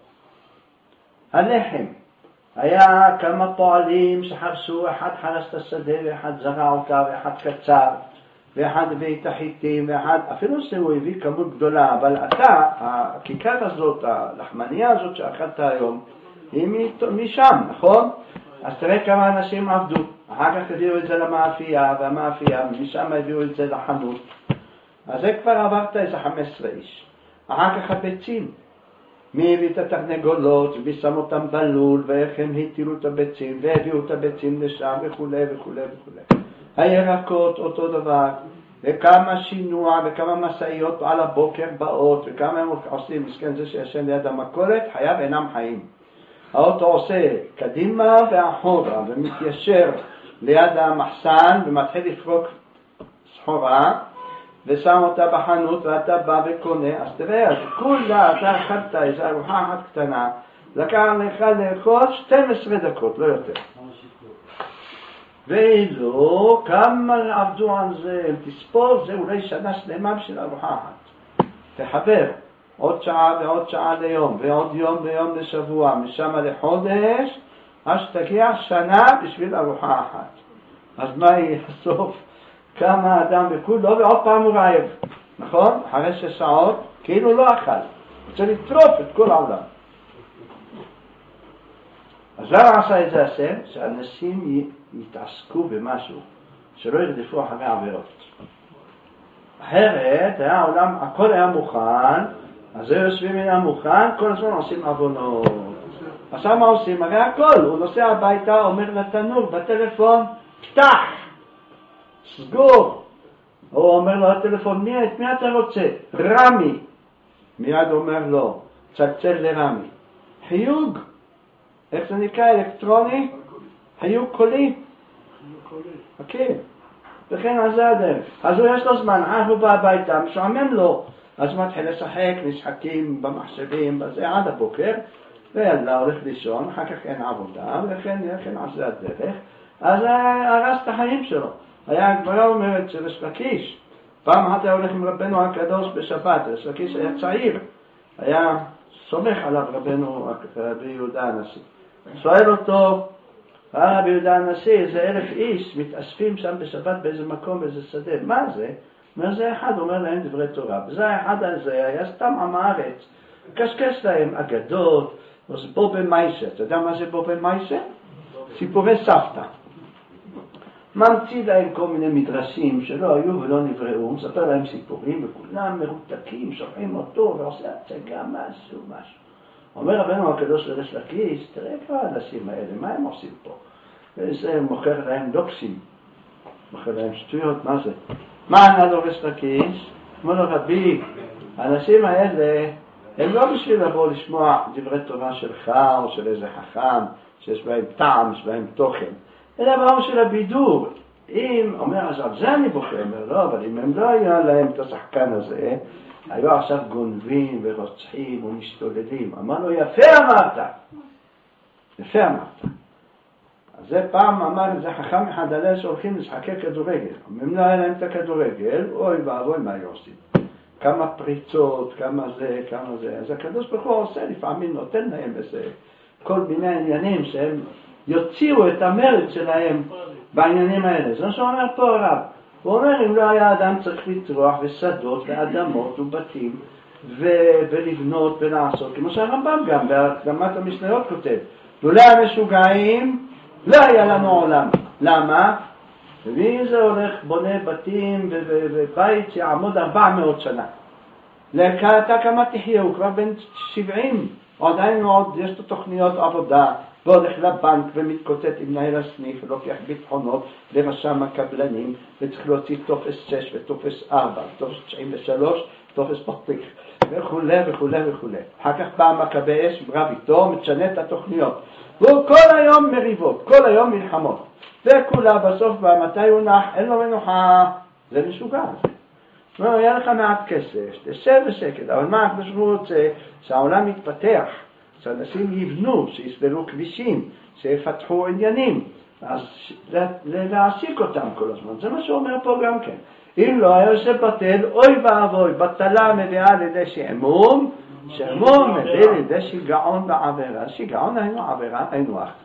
הלחם, היה כמה פועלים שחרשו, אחד חרש את השדה ואחד זרע אותה ואחד קצר ואחד הביא את החיטים ואחד, אפילו שהוא הביא כמות גדולה, אבל אתה, הכיכר הזאת, הלחמניה הזאת שאכלת היום, היא משם, נכון? אז תראה כמה אנשים עבדו, אחר כך הביאו את זה למאפייה, והמאפייה, משם הביאו את זה לחנות, אז זה כבר עברת איזה 15 איש. אחר כך הביצים, מי הביא את התרנגולות, ושם אותם בלול, ואיך הם הטילו את הביצים, והביאו את הביצים לשם וכו' וכו' וכו'. הירקות אותו דבר, וכמה שינוע וכמה מסעיות על הבוקר באות, וכמה הם עושים, מסכן זה שישן ליד המכולת, חייו אינם חיים. האוטו עושה קדימה ואחורה, ומתיישר ליד המחסן, ומתחיל לפרוק סחורה, ושם אותה בחנות, ואתה בא וקונה, אז תראה, אז כולה, אתה אכלת איזו ארוחה אחת קטנה, לקח לך לאכול 12 דקות, לא יותר. ואילו, כמה עבדו על זה, תספור, זה אולי שנה שלמה בשביל ארוחה אחת. תחבר, עוד שעה ועוד שעה ליום, ועוד יום ויום לשבוע, משם לחודש, אז תגיע שנה בשביל ארוחה אחת. אז מה יהיה הסוף? כמה אדם בכולו, ועוד פעם הוא רעב, נכון? אחרי 6 שעות, כאילו לא אכל. רוצה לטרוף את כל העולם. אז למה עשה את זה השם? שאנשים יתעסקו במשהו, שלא ירדפו אחרי עבירות. אחרת, היה העולם, הכל היה מוכן, אז זה יושבים מן המוכן, כל הזמן עושים עוונות. עכשיו מה עושים? הרי הכל, הוא נוסע הביתה, אומר לתנור בטלפון, פתח! סגור. הוא אומר לו הטלפון, מי אתה רוצה? רמי. מיד אומר לו, צלצל לרמי. חיוג. איך זה נקרא? אלקטרוני? חיוג קולי? אוקיי. וכן על זה הדרך. אז הוא יש לו זמן, הוא בא הביתה, משועמם לו. אז הוא מתחיל לשחק, משחקים במחשבים, בזה עד הבוקר, וילדה הולך לישון, אחר כך אין עבודה, וכן על זה הדרך. אז הרס את החיים שלו. היה הגברה אומרת של ריש לקיש, פעם אחת היה הולך עם רבנו הקדוש בשבת, ריש לקיש היה צעיר, היה סומך עליו רבנו רבי יהודה הנשיא. שואל אותו, רבי יהודה הנשיא, איזה 1,000 איש מתאספים שם בשבת באיזה מקום, באיזה שדה, מה זה? אומר זה אחד, אומר להם דברי תורה, וזה האחד הזה היה סתם עם הארץ, קשקש להם אגדות, אז בובה מיישה, אתה יודע מה זה בובה מיישה? סיפורי סבתא. ממציא להם כל מיני מדרשים שלא היו ולא נבראו, מספר להם סיפורים וכולם מרותקים, שומעים אותו ועושה הצגה משהו. אומר רבנו הקדוש לריש לקיש, תראה כבר האנשים האלה, מה הם עושים פה? וזה מוכר להם דוקסים, מוכר להם שטויות, מה זה? מה ענה לו ריש לקיש? אומר לו רבי, האנשים האלה הם לא בשביל לבוא לשמוע דברי תורה שלך או של איזה חכם שיש בהם טעם, יש בהם תוכן, אלא ברור של הבידור. אם אומר, אז על זה אני בוחר, אומר, לא, אבל אם הם לא היה להם את השחקן הזה, היו עכשיו גונבים ורוצחים ומשתוללים. אמר לו, יפה אמרת. יפה אמרת. אז זה פעם אמר, זה חכם אחד עליה שהולכים לשחקי כדורגל. אם לא היה להם את הכדורגל, אוי ואבוי מה יעושים. כמה פריצות, כמה זה. אז הקדוש ברוך הוא עושה, לפעמים נותן להם איזה כל מיני עניינים שהם יוציאו את המרד שלהם בעניינים האלה. זה מה שאומר פה הרב. הוא אומר, אם לא היה אדם צריך לטרוח ושדות ואדמות ובתים ולבנות ולעשות, כמו שהרמב"ם גם בהקדמת המשניות כותב, לולא המשוגעים לא היה לנו עולם. למה? ואם זה הולך בונה בתים ובית שיעמוד 400 שנה. אתה כמה תחיה, הוא כבר בן 70, עדיין עוד יש לו תוכניות עבודה, והולך לבנק ומתקוטט עם מנהל הסניף ולוקח ביטחונות לרשם הקבלנים, וצריך להוציא טופס 6 וטופס 4, טופס 93, טופס פרטיק וכו' וכו' וכו'. אחר כך בא מכבי אש, רב איתו, משנה את התוכניות. והוא כל היום מריבות, כל היום מלחמות. וכולה בסוף מתי הוא נח, אין לו מנוחה, זה משוגע. זאת אומרת, היה לך מעט כסף, תשב בשקט, אבל מה הקדוש ברוך הוא רוצה? שהעולם יתפתח, שאנשים יבנו, שיסבלו כבישים, שיפתחו עניינים, אז להעסיק אותם כל הזמן. זה מה שאומר פה גם כן. אם לא היה יושב בטל, אוי ואבוי, בטלה מביאה לידי שעמום, שעמום מביא לידי שיגעון בעבירה. שיגעון היינו עבירה, היינו אך.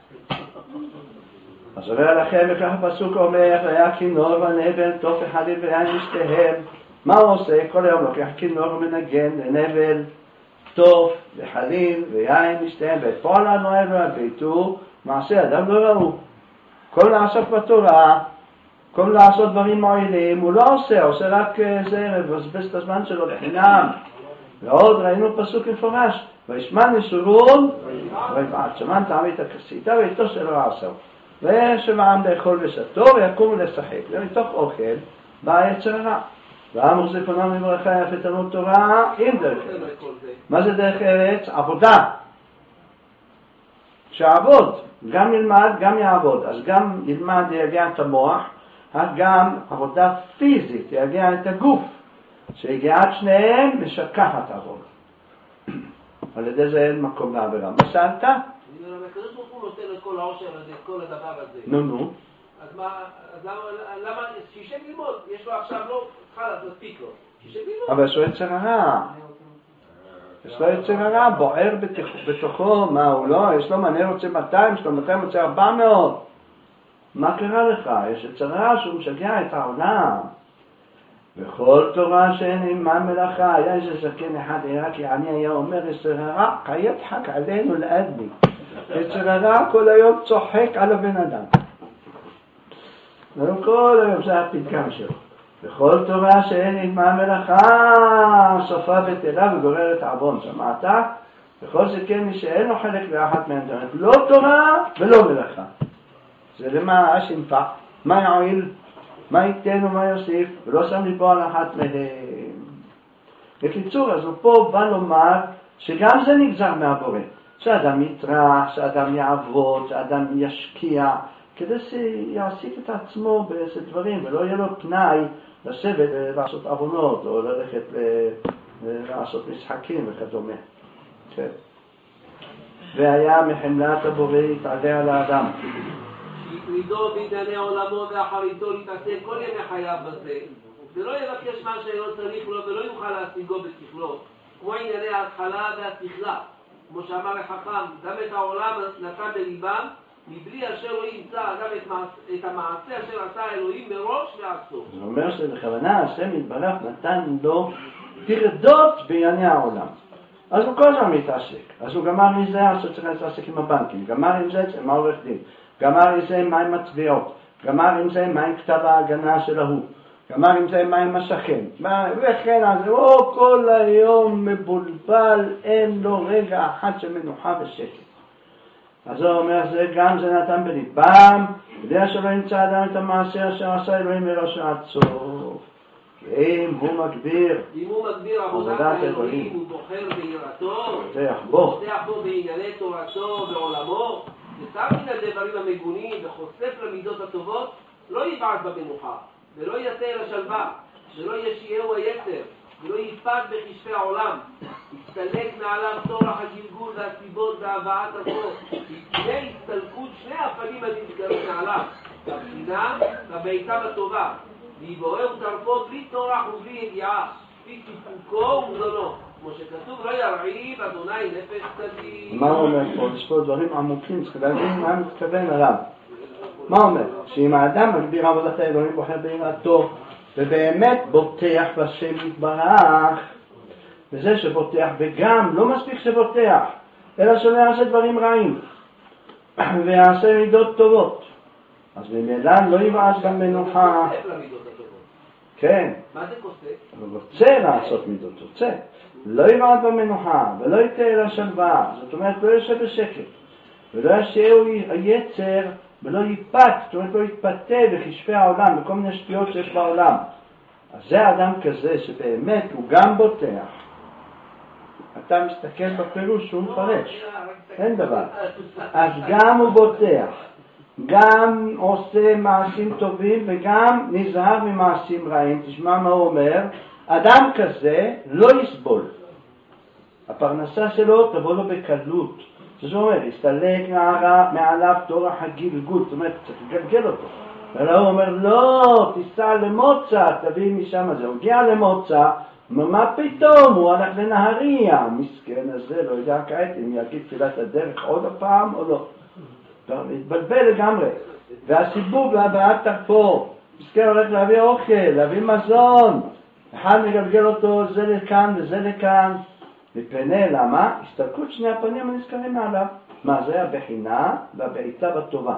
אז אומר לכם, וכך הפסוק אומר, היה כינור ונבל, תוף אחד והיה משתיהם. מה הוא עושה? כל היום לוקח כינור ומנגן, ונבל, תוף וחליל ויין משתיהם, ואת פועל הנועל והביתו, מעשה אדם לא ראו. כל לעשות בתורה, כל לעשות דברים מועילים, הוא לא עושה, עושה רק זה, מבזבז את הזמן שלו לחינם. ועוד ראינו פסוק מפורש, וישמע נשורון, ויבעט שמן תעמית הכסיתה, ואיתו שלא עשו. ושמעם לאכול ושתו, ויקום לשחק. ומתוך אוכל בא היצר הרע. ואמר זיכרונם לברכה יפתנות תורה עם דרך ארץ. מה זה דרך ארץ? עבודה. שעבוד, גם ילמד, גם יעבוד. אז גם ילמד יגיע את המוח, גם עבודה פיזית, יגיע את הגוף. שהגיעת שניהם משכחת עבוד. על ידי זה אין מקום לעבירה. מה שאלת? הקדוש ברוך הוא נותן את כל העושר הזה, את כל הדבר הזה. נו. אז למה, שישב ללמוד, יש לו עכשיו לא חלס, מספיק לו. שישב ללמוד. אבל יש לו יצר הרע. יש לו יצר הרע, בוער בתוכו, מה הוא לא? יש לו מנה רוצה 200, יש לו 200 רוצה 400. מה קרה לך? יש יצר הרע שהוא משגע את העולם. וכל תורה שאין עימה מלאכה, היה איזה זקן אחד עיראקי, אני היה אומר, יצר הרע, ידחק עלינו לאדני. יצר הרע כל היום צוחק על הבן אדם. כל היום זה הפתגם שלו. וכל תורה שאין עימה מלאכה, סופה בטלה וגוררת עוון. שמעת? וכל זה כן מי שאין לו חלק באחת מהן, לא תורה ולא מלאכה. זה למה השנפה, מה יעיל? מה ייתן ומה יוסיף, ולא שם לי פה על אחת מהם. בקיצור, אז הוא פה בא לומר שגם זה נגזר מהבורא. שאדם יטרח, שאדם יעבוד, שאדם ישקיע, כדי שיעסיק את עצמו באיזה דברים, ולא יהיה לו פנאי לשבת ולעשות עוונות, או ללכת לעשות משחקים וכדומה. כן. והיה מחמלת הבורא יתעלה על האדם. שיקרידו בענייני עולמו ואחריתו להתעסק כל ימי חייו בזה, ולא יבקש מה שלא צריך לו ולא יוכל להשיגו בשכלו, כמו ענייני ההתחלה והשכלה, כמו שאמר החכם, גם את העולם נתן בליבם, מבלי אשר לא ימצא אדם את המעשה אשר עשה אלוהים מראש ועשו. זה אומר שבכוונה השם יתברך נתן לו תרדות בענייני העולם. אז הוא כל הזמן מתעסק. אז הוא גמר מזה, אז הוא צריך להתעסק עם הבנקים, גמר עם זה עם העורך דין, גמר עם זה מה עם התביעות, גמר עם זה מה עם כתב ההגנה של ההוא, גמר עם זה מה עם השכן, וכן אז הוא כל היום מבולבל, אין לו רגע אחד של מנוחה ושקט. אז הוא אומר, גם זה נתן בליבם, כדי שלא ימצא אדם את המעשה אשר עשה אלוהים מראש ועד סוף. אם הוא מגביר עבודת האלוהים, הוא בוחר ביראתו, פותח בו בענייני תורתו ועולמו, ושם מן הדברים המגונים וחושף למידות הטובות, לא יבעט במנוחה, ולא יצא אל השלווה, ולא ישיעהו היצר, ולא יפת בכשפי העולם, יסתלק מעליו תורח הגלגול והסיבות והבאת הזו, תהיה הסתלקות שני הפנים הנתגרים מעליו, בבחינה והבעיטה בטובה, ויבורר וטרפות בלי תורח ובלי ידיעה, לפי סיפוקו ומזונו, כמו שכתוב לא ירעיב אדוני נפש צדיק. מה הוא אומר פה? יש פה דברים עמוקים, צריך להבין מה מתכוון עליו. מה אומר? שאם האדם מגביר עבודת האלוהים בוחר ביראתו, ובאמת בוטח בשם יתברך, וזה שבוטח, וגם לא מספיק שבוטח, אלא שלא יעשה דברים רעים, ויעשה מידות טובות, אז ממילא לא יבעט גם מנוחה. כן. מה זה כוסף? הוא רוצה לעשות מידות, רוצה. לא יבעט במנוחה, ולא ייתה אלא שלווה, זאת אומרת לא יושב בשקט, ולא ישאהו היצר, ולא ייפת, זאת אומרת לא יתפתה בכשפי העולם, בכל מיני שטויות שיש בעולם. אז זה אדם כזה שבאמת הוא גם בוטח. אתה מסתכל בפירוש שהוא מפרש, אין דבר. אז גם הוא בוטח, גם עושה מעשים טובים וגם נזהר ממעשים רעים. תשמע מה הוא אומר, אדם כזה לא יסבול. הפרנסה שלו תבוא לו בקלות. זאת אומרת, יסתלק מעליו תורח הגלגול, זאת אומרת, צריך לגלגל אותו. ולא הוא אומר, לא, תיסע למוצא, תביא משם הזה. הוא הגיע למוצא, מה פתאום? הוא הלך לנהריה. מסכן הזה, לא יודע כעת אם יגיד תפילת הדרך עוד הפעם או לא. התבלבל לגמרי. והסיבוב להבאת תרפור. מסכן הולך להביא אוכל, להביא מזון. אחד מגלגל אותו זה לכאן וזה לכאן. מפני למה? הסתלקות שני הפנים הנזכרים מעליו. מה זה? הבחינה והבעיטה בטובה.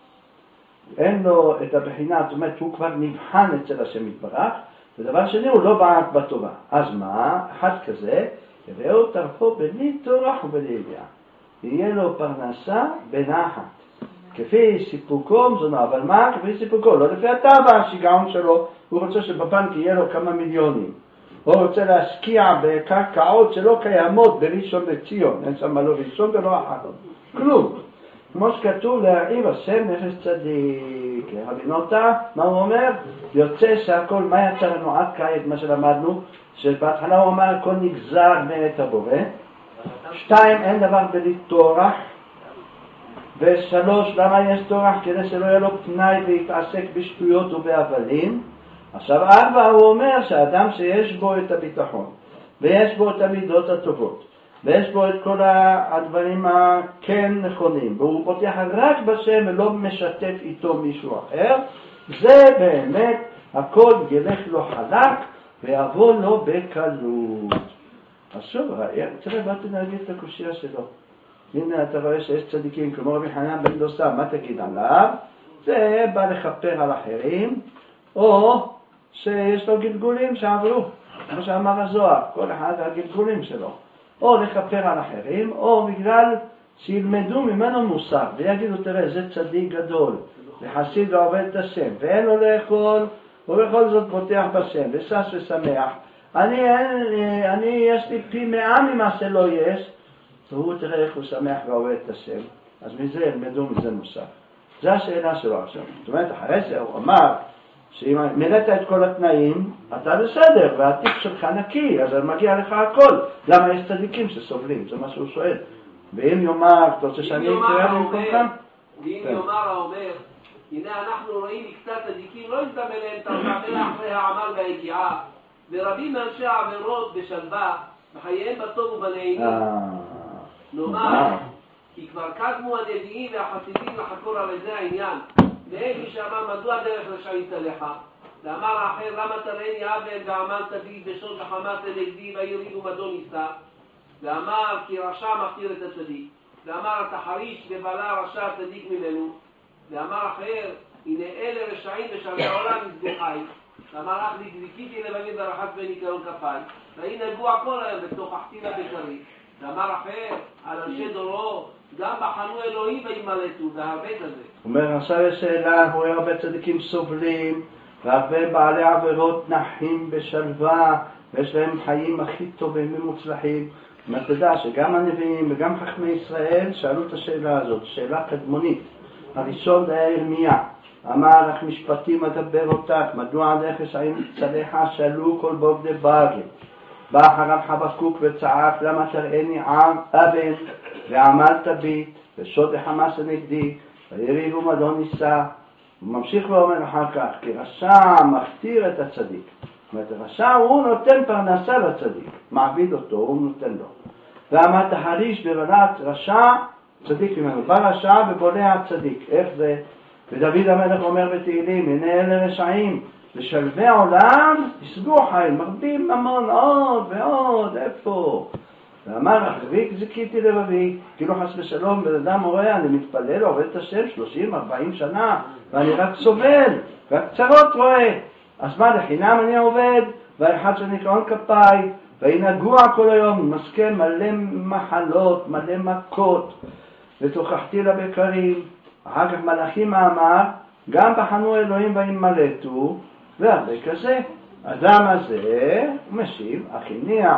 אין לו את הבחינה, זאת אומרת שהוא כבר נבחן אצל השם יתברך, ודבר שני הוא לא בעט בטובה. אז מה? אחד כזה, יביאו טרפו בלי תורח ובלי ידיעה. יהיה לו פרנסה בנחת. כפי סיפוקו מזונו, אבל מה? כפי סיפוקו, לא לפי הטבע השיגעון שלו, הוא רוצה שבבנק יהיה לו כמה מיליונים. הוא רוצה להשקיע בקרקעות שלא קיימות בראשון לציון, אין שם לא ראשון ולא אחרון, כלום. כמו שכתוב להרעיב השם נפש צדיק. רבינותה, מה הוא אומר? יוצא שהכל, מה יצא לנו עד כעת, מה שלמדנו, שבהתחלה הוא אומר הכל נגזר מאת הבורא. 2, אין דבר בלי תורח. ו3, למה יש תורח? כדי שלא יהיה לו פנאי ויתעסק בשטויות ובאבלים. עכשיו 4, הוא אומר שהאדם שיש בו את הביטחון, ויש בו את המידות הטובות, ויש בו את כל הדברים הכן נכונים, והוא פותח רק בשם ולא משתף איתו מישהו אחר, זה באמת הכל ילך לו חלק ויעבור לו בקלות. אז שוב, תראה, באתי להגיד את הקושיה שלו. הנה אתה רואה שיש צדיקים כמו רבי חנן בן דוסה, מה תגיד עליו? זה בא לכפר על אחרים, או שיש לו גלגולים שעברו, כמו שאמר הזוהר, כל אחד הגלגולים שלו. או לכפר על אחרים, או בגלל שילמדו ממנו מוסר, ויגידו, תראה, זה צדיק גדול, וחסיד ועובד את השם, ואין לו לאכול, ובכל זאת פותח בשם, ושש ושמח. יש לי פי 100 ממה שלא יש, והוא תראה איך הוא שמח ועובד את השם, אז מזה ילמדו מזה מוסר. זו השאלה שלו עכשיו. זאת אומרת, אחרי זה הוא אמר, שאם מילאת את כל התנאים, אתה בסדר, והתיק שלך נקי, אז מגיע לך הכל. למה יש צדיקים שסובלים? זה מה שהוא שואל. ואם יאמר, אתה רוצה שאני אקרא במקומכם? ואם יאמר האומר, הנה אנחנו רואים מקצת צדיקים, לא יזדמן להם תרמה, אלא אחרי העמל והיגיעה, ורבים מאנשי העבירות בשלווה, בחייהם בטוב ובנעימים. נאמר, כי כבר קדמו הנביאים והחסידים לחקור על איזה העניין. ואין מי שאמר, מדוע דרך רשעית לך? ואמר האחר, למה תראיני עוול ועמלת בי בשוד וחמת נגדי ויריד ומדון ניסה? ואמר, כי רשע מכתיר את הצדיק. ואמר, אתה חריש ובלה רשע צדיק ממנו. ואמר אחר, הנה אלה רשעים ושבי העולם מזבחי. ואמר אך דקדקיתי לבנים ברחת וניקיון כפיי. והנה נגוע כל היום ותוכחתי לה בקרי. ואמר אחר, על אנשי דורו, גם בחנו אלוהים וימלטו, והרבה כזה. הוא אומר, עכשיו יש שאלה, הוא רואה הרבה צדיקים סובלים, והרבה בעלי עבירות נחים בשלווה, ויש להם חיים הכי טובים ומוצלחים. אתה יודע שגם הנביאים וגם חכמי ישראל שאלו את השאלה הזאת, שאלה קדמונית. הראשון זה היה ירמיה, אמר לך משפטים אדבר אותך, מדוע עליך רשעים צלחה שאלו כל בוגדי בגל. בא אחריו חבקוק וצעק, למה תראיני עוול ועמלת בי ושוד וחמס נגדי ויריב ומדון נישא. הוא ממשיך ואומר אחר כך, כי רשע מכתיר את הצדיק. זאת אומרת, רשע הוא נותן פרנסה לצדיק, מעביד אותו, הוא נותן לו. ואמר תחריש בבנת רשע, צדיק ממנו, בא רשע ובולע צדיק. איך זה? ודוד המלך אומר בתהילים, הנה אלה רשעים, לשלבי העולם יסגו חיים, מרבים ממון עוד ועוד, איפה? ואמר, החריק זיקיתי לבבי, כאילו חס ושלום, בן אדם רואה, אני מתפלל, עובד את השם 30-40 שנה, ואני רק סובל, רק צרות רואה. אז מה, לחינם אני עובד, והאחד שנקרון כפיי, והנגוע כל היום, מסכם מלא מחלות, מלא מכות, ותוכחתי לבקרים. אחר כך מלאכים אמר, גם בחנו אלוהים וימלטו, והרבה כזה. אדם הזה, הוא משיב, אך הניח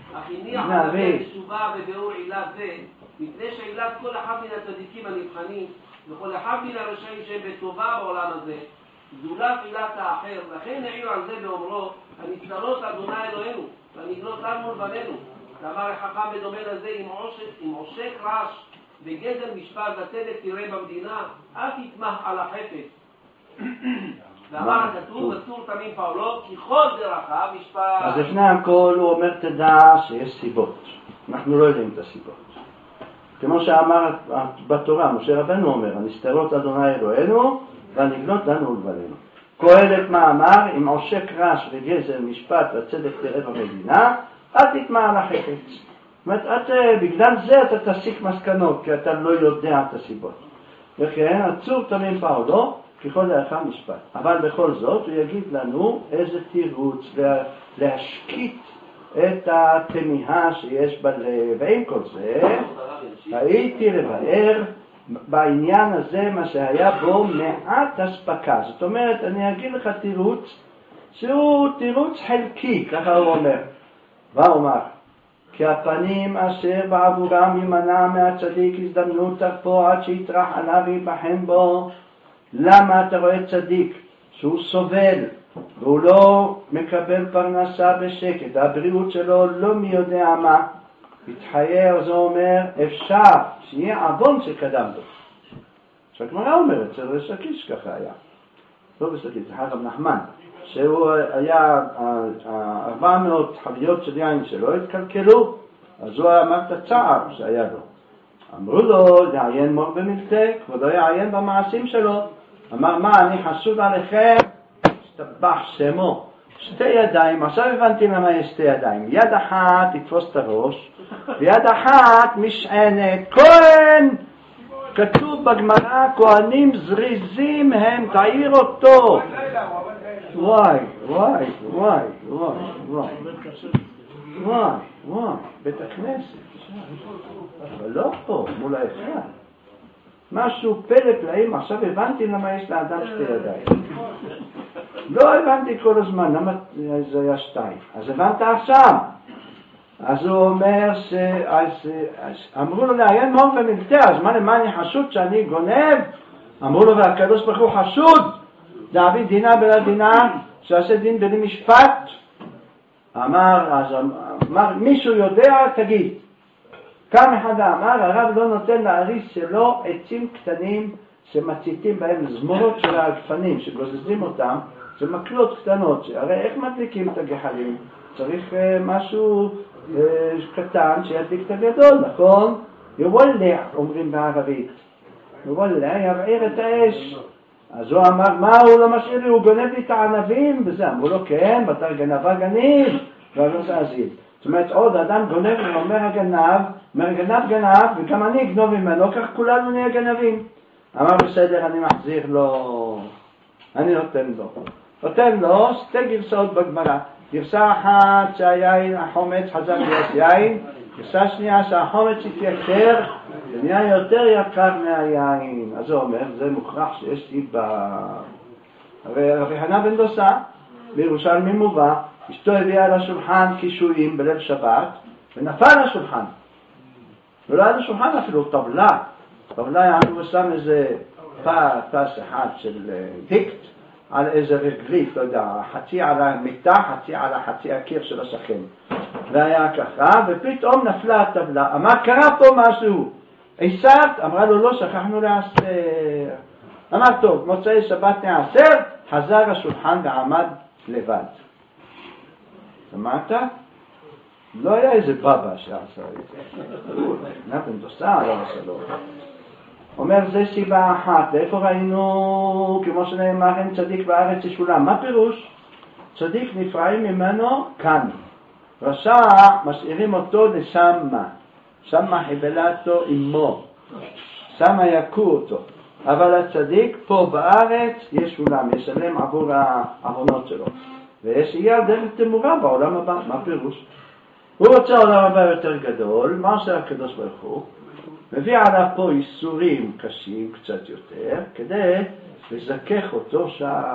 נעבי תשובה בביאור עילה זה, מפני שעילת כל אחד מן הצדיקים הנבחנים, וכל אחד מן הרשעים שהם בטובה בעולם הזה, זולת עילת האחר, לכן נעיר על זה באומרו, הנצטרות אדוני אלוהינו, והנגלות לנו מול בנינו. ואמר החכם בדומה לזה, אם עושק רש וגזל משפט וצדק תראה במדינה, אל תתמח על החפץ. ואמר הכתוב, אסור תמים פאולו, כי כל דרכיו משפט. אז לפני הכל הוא אומר, תדע שיש סיבות. אנחנו לא יודעים את הסיבות. כמו שאמר בתורה, משה רבנו אומר, הנסתרות אדוני אלוהינו, והנגלות לנו ולבנינו. קהלת מה אמר, אם עושק רש וגזל משפט וצדק תראה במדינה, אל תתמח על החפץ. זאת אומרת, בגלל זה אתה תסיק מסקנות, כי אתה לא יודע את הסיבות. וכן, אסור תמים פאולו, ככל דרכיו משפט. אבל בכל זאת הוא יגיד לנו איזה תירוץ להשקיט את התמיהה שיש בלב. ועם כל זה הייתי לבאר בעניין הזה מה שהיה בו מעט הספקה. זאת אומרת, אני אגיד לך תירוץ שהוא תירוץ חלקי, ככה הוא אומר. והוא אומר, כי הפנים אשר בעבורם ימנע מהצדיק הזדמנות תרפו עד שיטרח עליו ויבחן בו. למה אתה רואה צדיק שהוא סובל והוא לא מקבל פרנסה בשקט, הבריאות שלו לא מי יודע מה, התחייר, זה אומר אפשר שיהיה עוון שקדם לו. שהגמרא אומרת שריש לקיש ככה היה, לא בסקיש, זה הרב נחמן, שהוא היה 400 חביות של יין שלו התקלקלו, אז הוא אמר את הצער שהיה לו. אמרו לו, לעיין מור במלתק, ולא יעיין במעשים שלו. אמר, מה, אני חשוד עליכם? השתבח שמו. שתי ידיים, עכשיו הבנתי למה יש שתי ידיים. יד אחת תתפוס את הראש, ויד אחת משענת. כהן! כתוב בגמרא, כהנים זריזים הם, תעיר אותו. וואי, וואי, וואי, וואי, וואי. וואי, וואי, בית הכנסת. אבל לא פה, מול האחד. משהו פלא פלאים, עכשיו הבנתי למה יש לאדם שתי ידיים. לא הבנתי כל הזמן, למה זה היה שתיים. אז הבנת עכשיו. אז הוא אומר, אמרו לו לעיין מור ומלתק, אז מה אני חשוד שאני גונב? אמרו לו, והקדוש ברוך הוא חשוד, דאבי דינה בלה דינה, שעשה דין בלי משפט. אמר, מישהו יודע, תגיד. קם אחד אמר, הרב לא נותן להריס שלו עצים קטנים שמציתים בהם זמורות של הגפנים, שגוזזים אותם, זה מקלות קטנות, הרי איך מדליקים את הגחלים? צריך משהו קטן שידליק את הגדול, נכון? יוולע, אומרים בערבית. יוולע, יבעיר את האש. אז הוא אמר, מה הוא לא משאיר לי? הוא גונב לי את הענבים, וזה אמרו לו, כן, בתר גנבה גניב, ואני זה עזיב. זאת אומרת, עוד אדם גונב ואומר הגנב, אומר גנב, וגם אני אגנוב ממנו, כך כולנו נהיה גנבים. אמר בסדר, אני מחזיר לו, אני נותן לו שתי גרסאות בגמרא. גרסה אחת שהיין, החומץ חזר להיות יין, גרסה שנייה שהחומץ התייקר, זה נהיה יותר יקר מהיין. אז הוא אומר, זה מוכרח שיש סיבה. רבי חנן בן דוסה, בירושלמי מובא, אשתו הביאה לשולחן קישואים בליל שבת, ונפל לשולחן. ולא היה לשולחן אפילו טבלה. טבלה יענו ושם איזה פס אחד של דיקט, על איזה רגליף, לא יודע, חצי על המיטה, חצי על החצי הקיר של השכן. והיה ככה, ופתאום נפלה הטבלה. מה קרה פה משהו? עיסת אמרה לו, לא, שכחנו לעשר. אמר, טוב, מוצאי שבת נעשר, חזר השולחן ועמד לבד. שמעת? לא היה איזה בבא שעשה את זה. נתן דוסה, לא עשה לו. אומר, זה סיבה אחת. ואיפה ראינו, כמו שנאמר, אין צדיק בארץ ישולם. מה פירוש? צדיק נפרעים ממנו כאן. רשע משאירים אותו לשמה. שמה חיבלתו עמו. שמה יכו אותו. אבל הצדיק פה בארץ ישולם, ישלם עבור העוונות שלו. ויש יהיה דרך תמורה בעולם הבא. מה פירוש? הוא רוצה עולם הבא יותר גדול. מה עושה הקדוש ברוך הוא? מביא עליו פה איסורים קשים קצת יותר, כדי לזכך אותו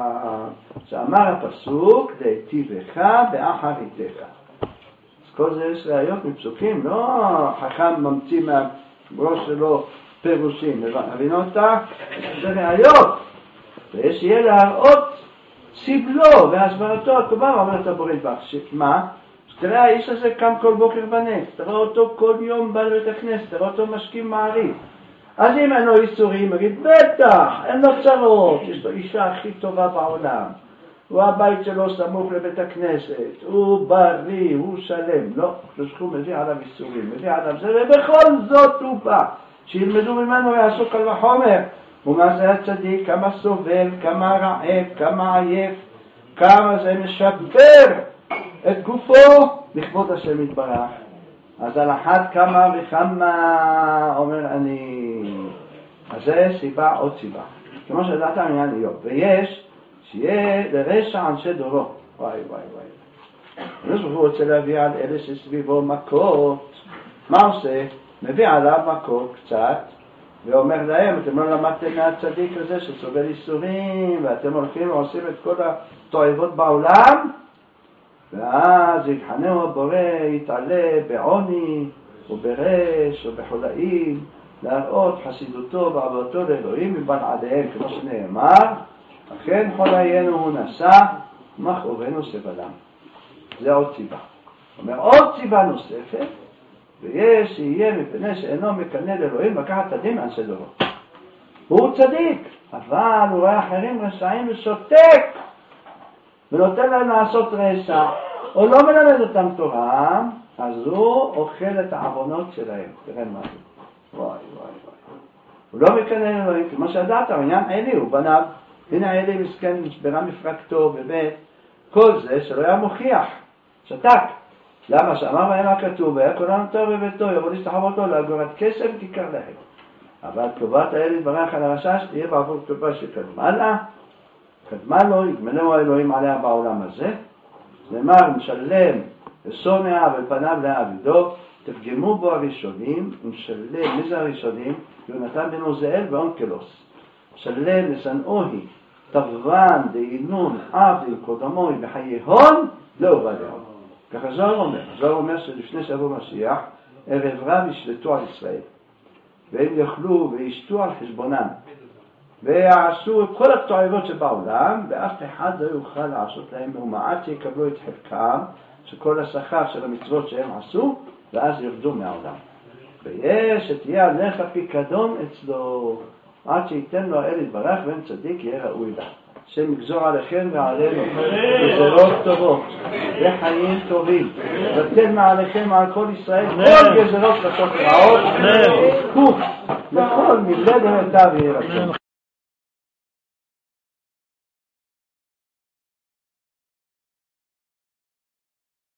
שאמר הפסוק, להיטיבך באחריתך. אז כל זה יש ראיות מפסוקים, לא חכם ממציא מהראש שלו פירושים. הבינו אותה? זה ראיות. ויש יהיה להראות סבלו והסברתו הטובה, אומרת הבורא יתברך. מה? תראה, האיש הזה קם כל בוקר בנס, תראה אותו כל יום בא לבית הכנסת, תראה אותו משכים מעריב. אז אם אין לו איסורים, יגיד, בטח, אין לו צרות, יש לו אישה הכי טובה בעולם. הוא הבית שלו סמוך לבית הכנסת, הוא בריא, הוא שלם. לא, כשהוא מביא עליו איסורים, מביא עליו זה, ובכל זאת הוא בא. שילמדו ממנו ויעשו קל וחומר. ומה זה הצדיק, כמה סובל, כמה רעב, כמה עייף, כמה זה משבר את גופו לכבוד השם יתברך. אז על אחת כמה וכמה אומר אני. אז זה סיבה עוד סיבה. כמו שדעת העניין איוב. ויש שיהיה לרשע אנשי דורו. וואי וואי וואי. הוא רוצה להביא על אלה שסביבו מכות. מה עושה? מביא עליו מכות קצת. ואומר להם, אתם לא למדתם מהצדיק הזה שסובל איסורים. ואתם הולכים ועושים את כל התועבות בעולם. ואז יבחנהו הבורא, יתעלה בעוני וברש ובחולאים, להראות חסידותו ועבודתו לאלוהים מבלעדיהם, כמו שנאמר, אכן חוליינו הוא נשא, מכאובנו סבלם. זה עוד סיבה. אומר עוד סיבה נוספת, ויש שיהיה מפני שאינו מקנא לאלוהים לקחת את הדין מאנשי דורו. הוא צדיק, אבל הוא רואה אחרים רשעים ושותק, ונותן להם לעשות רשע, או לא מלמד אותם תורה, אז הוא אוכל את העוונות שלהם. תראה מה זה. וואי וואי וואי. הוא לא מקנא אלוהים, כמו שידעת, העניין אלי, הוא בניו. הנה אלי מסכן, נשברה מפרקתו בבית. כל זה שלא היה מוכיח. שתק. למה? שאמר בהם הכתוב, והיה כולם טוב בביתו, יבוא להשתחוות אותו, לאגורת כסף, כיכר להם. אבל טובת האל יתברך על הרשע, שתהיה בעבור טובה שקדמה לה. קדמה לו, יגמלהו האלוהים עליה בעולם הזה. נאמר, משלם ושונא ופניו לעבידו, תפגמו בו הראשונים, ומשלם, מי זה הראשונים? יונתן בן עוזיאל ואונקלוס. משלם לשנאוהי, תבואן, דהינון, עבד, קודמוי, בחיי הון, לא בא להון. ככה זוהר אומר. זוהר אומר שלפני שבוע משיח, ערב רב ישלטו על ישראל. והם יאכלו וישתו על חשבונם. ויעשו כל התועבות שבעולם, ואף אחד לא יוכל לעשות להם מהומעט שיקבלו את חלקם, שכל השכר של המצוות שהם עשו, ואז ירדו מהעולם. ויש שתהיה עליך פיקדון אצלו, עד שייתן לו האל יתברך, ואין צדיק יהיה ראוי לה. השם יגזור עליכם ועלינו גזרות טובות וחיים טובים, ותן מעליכם על כל ישראל כל גזרות טובות רעות, לכל מבלד ומטב יהיה רצון.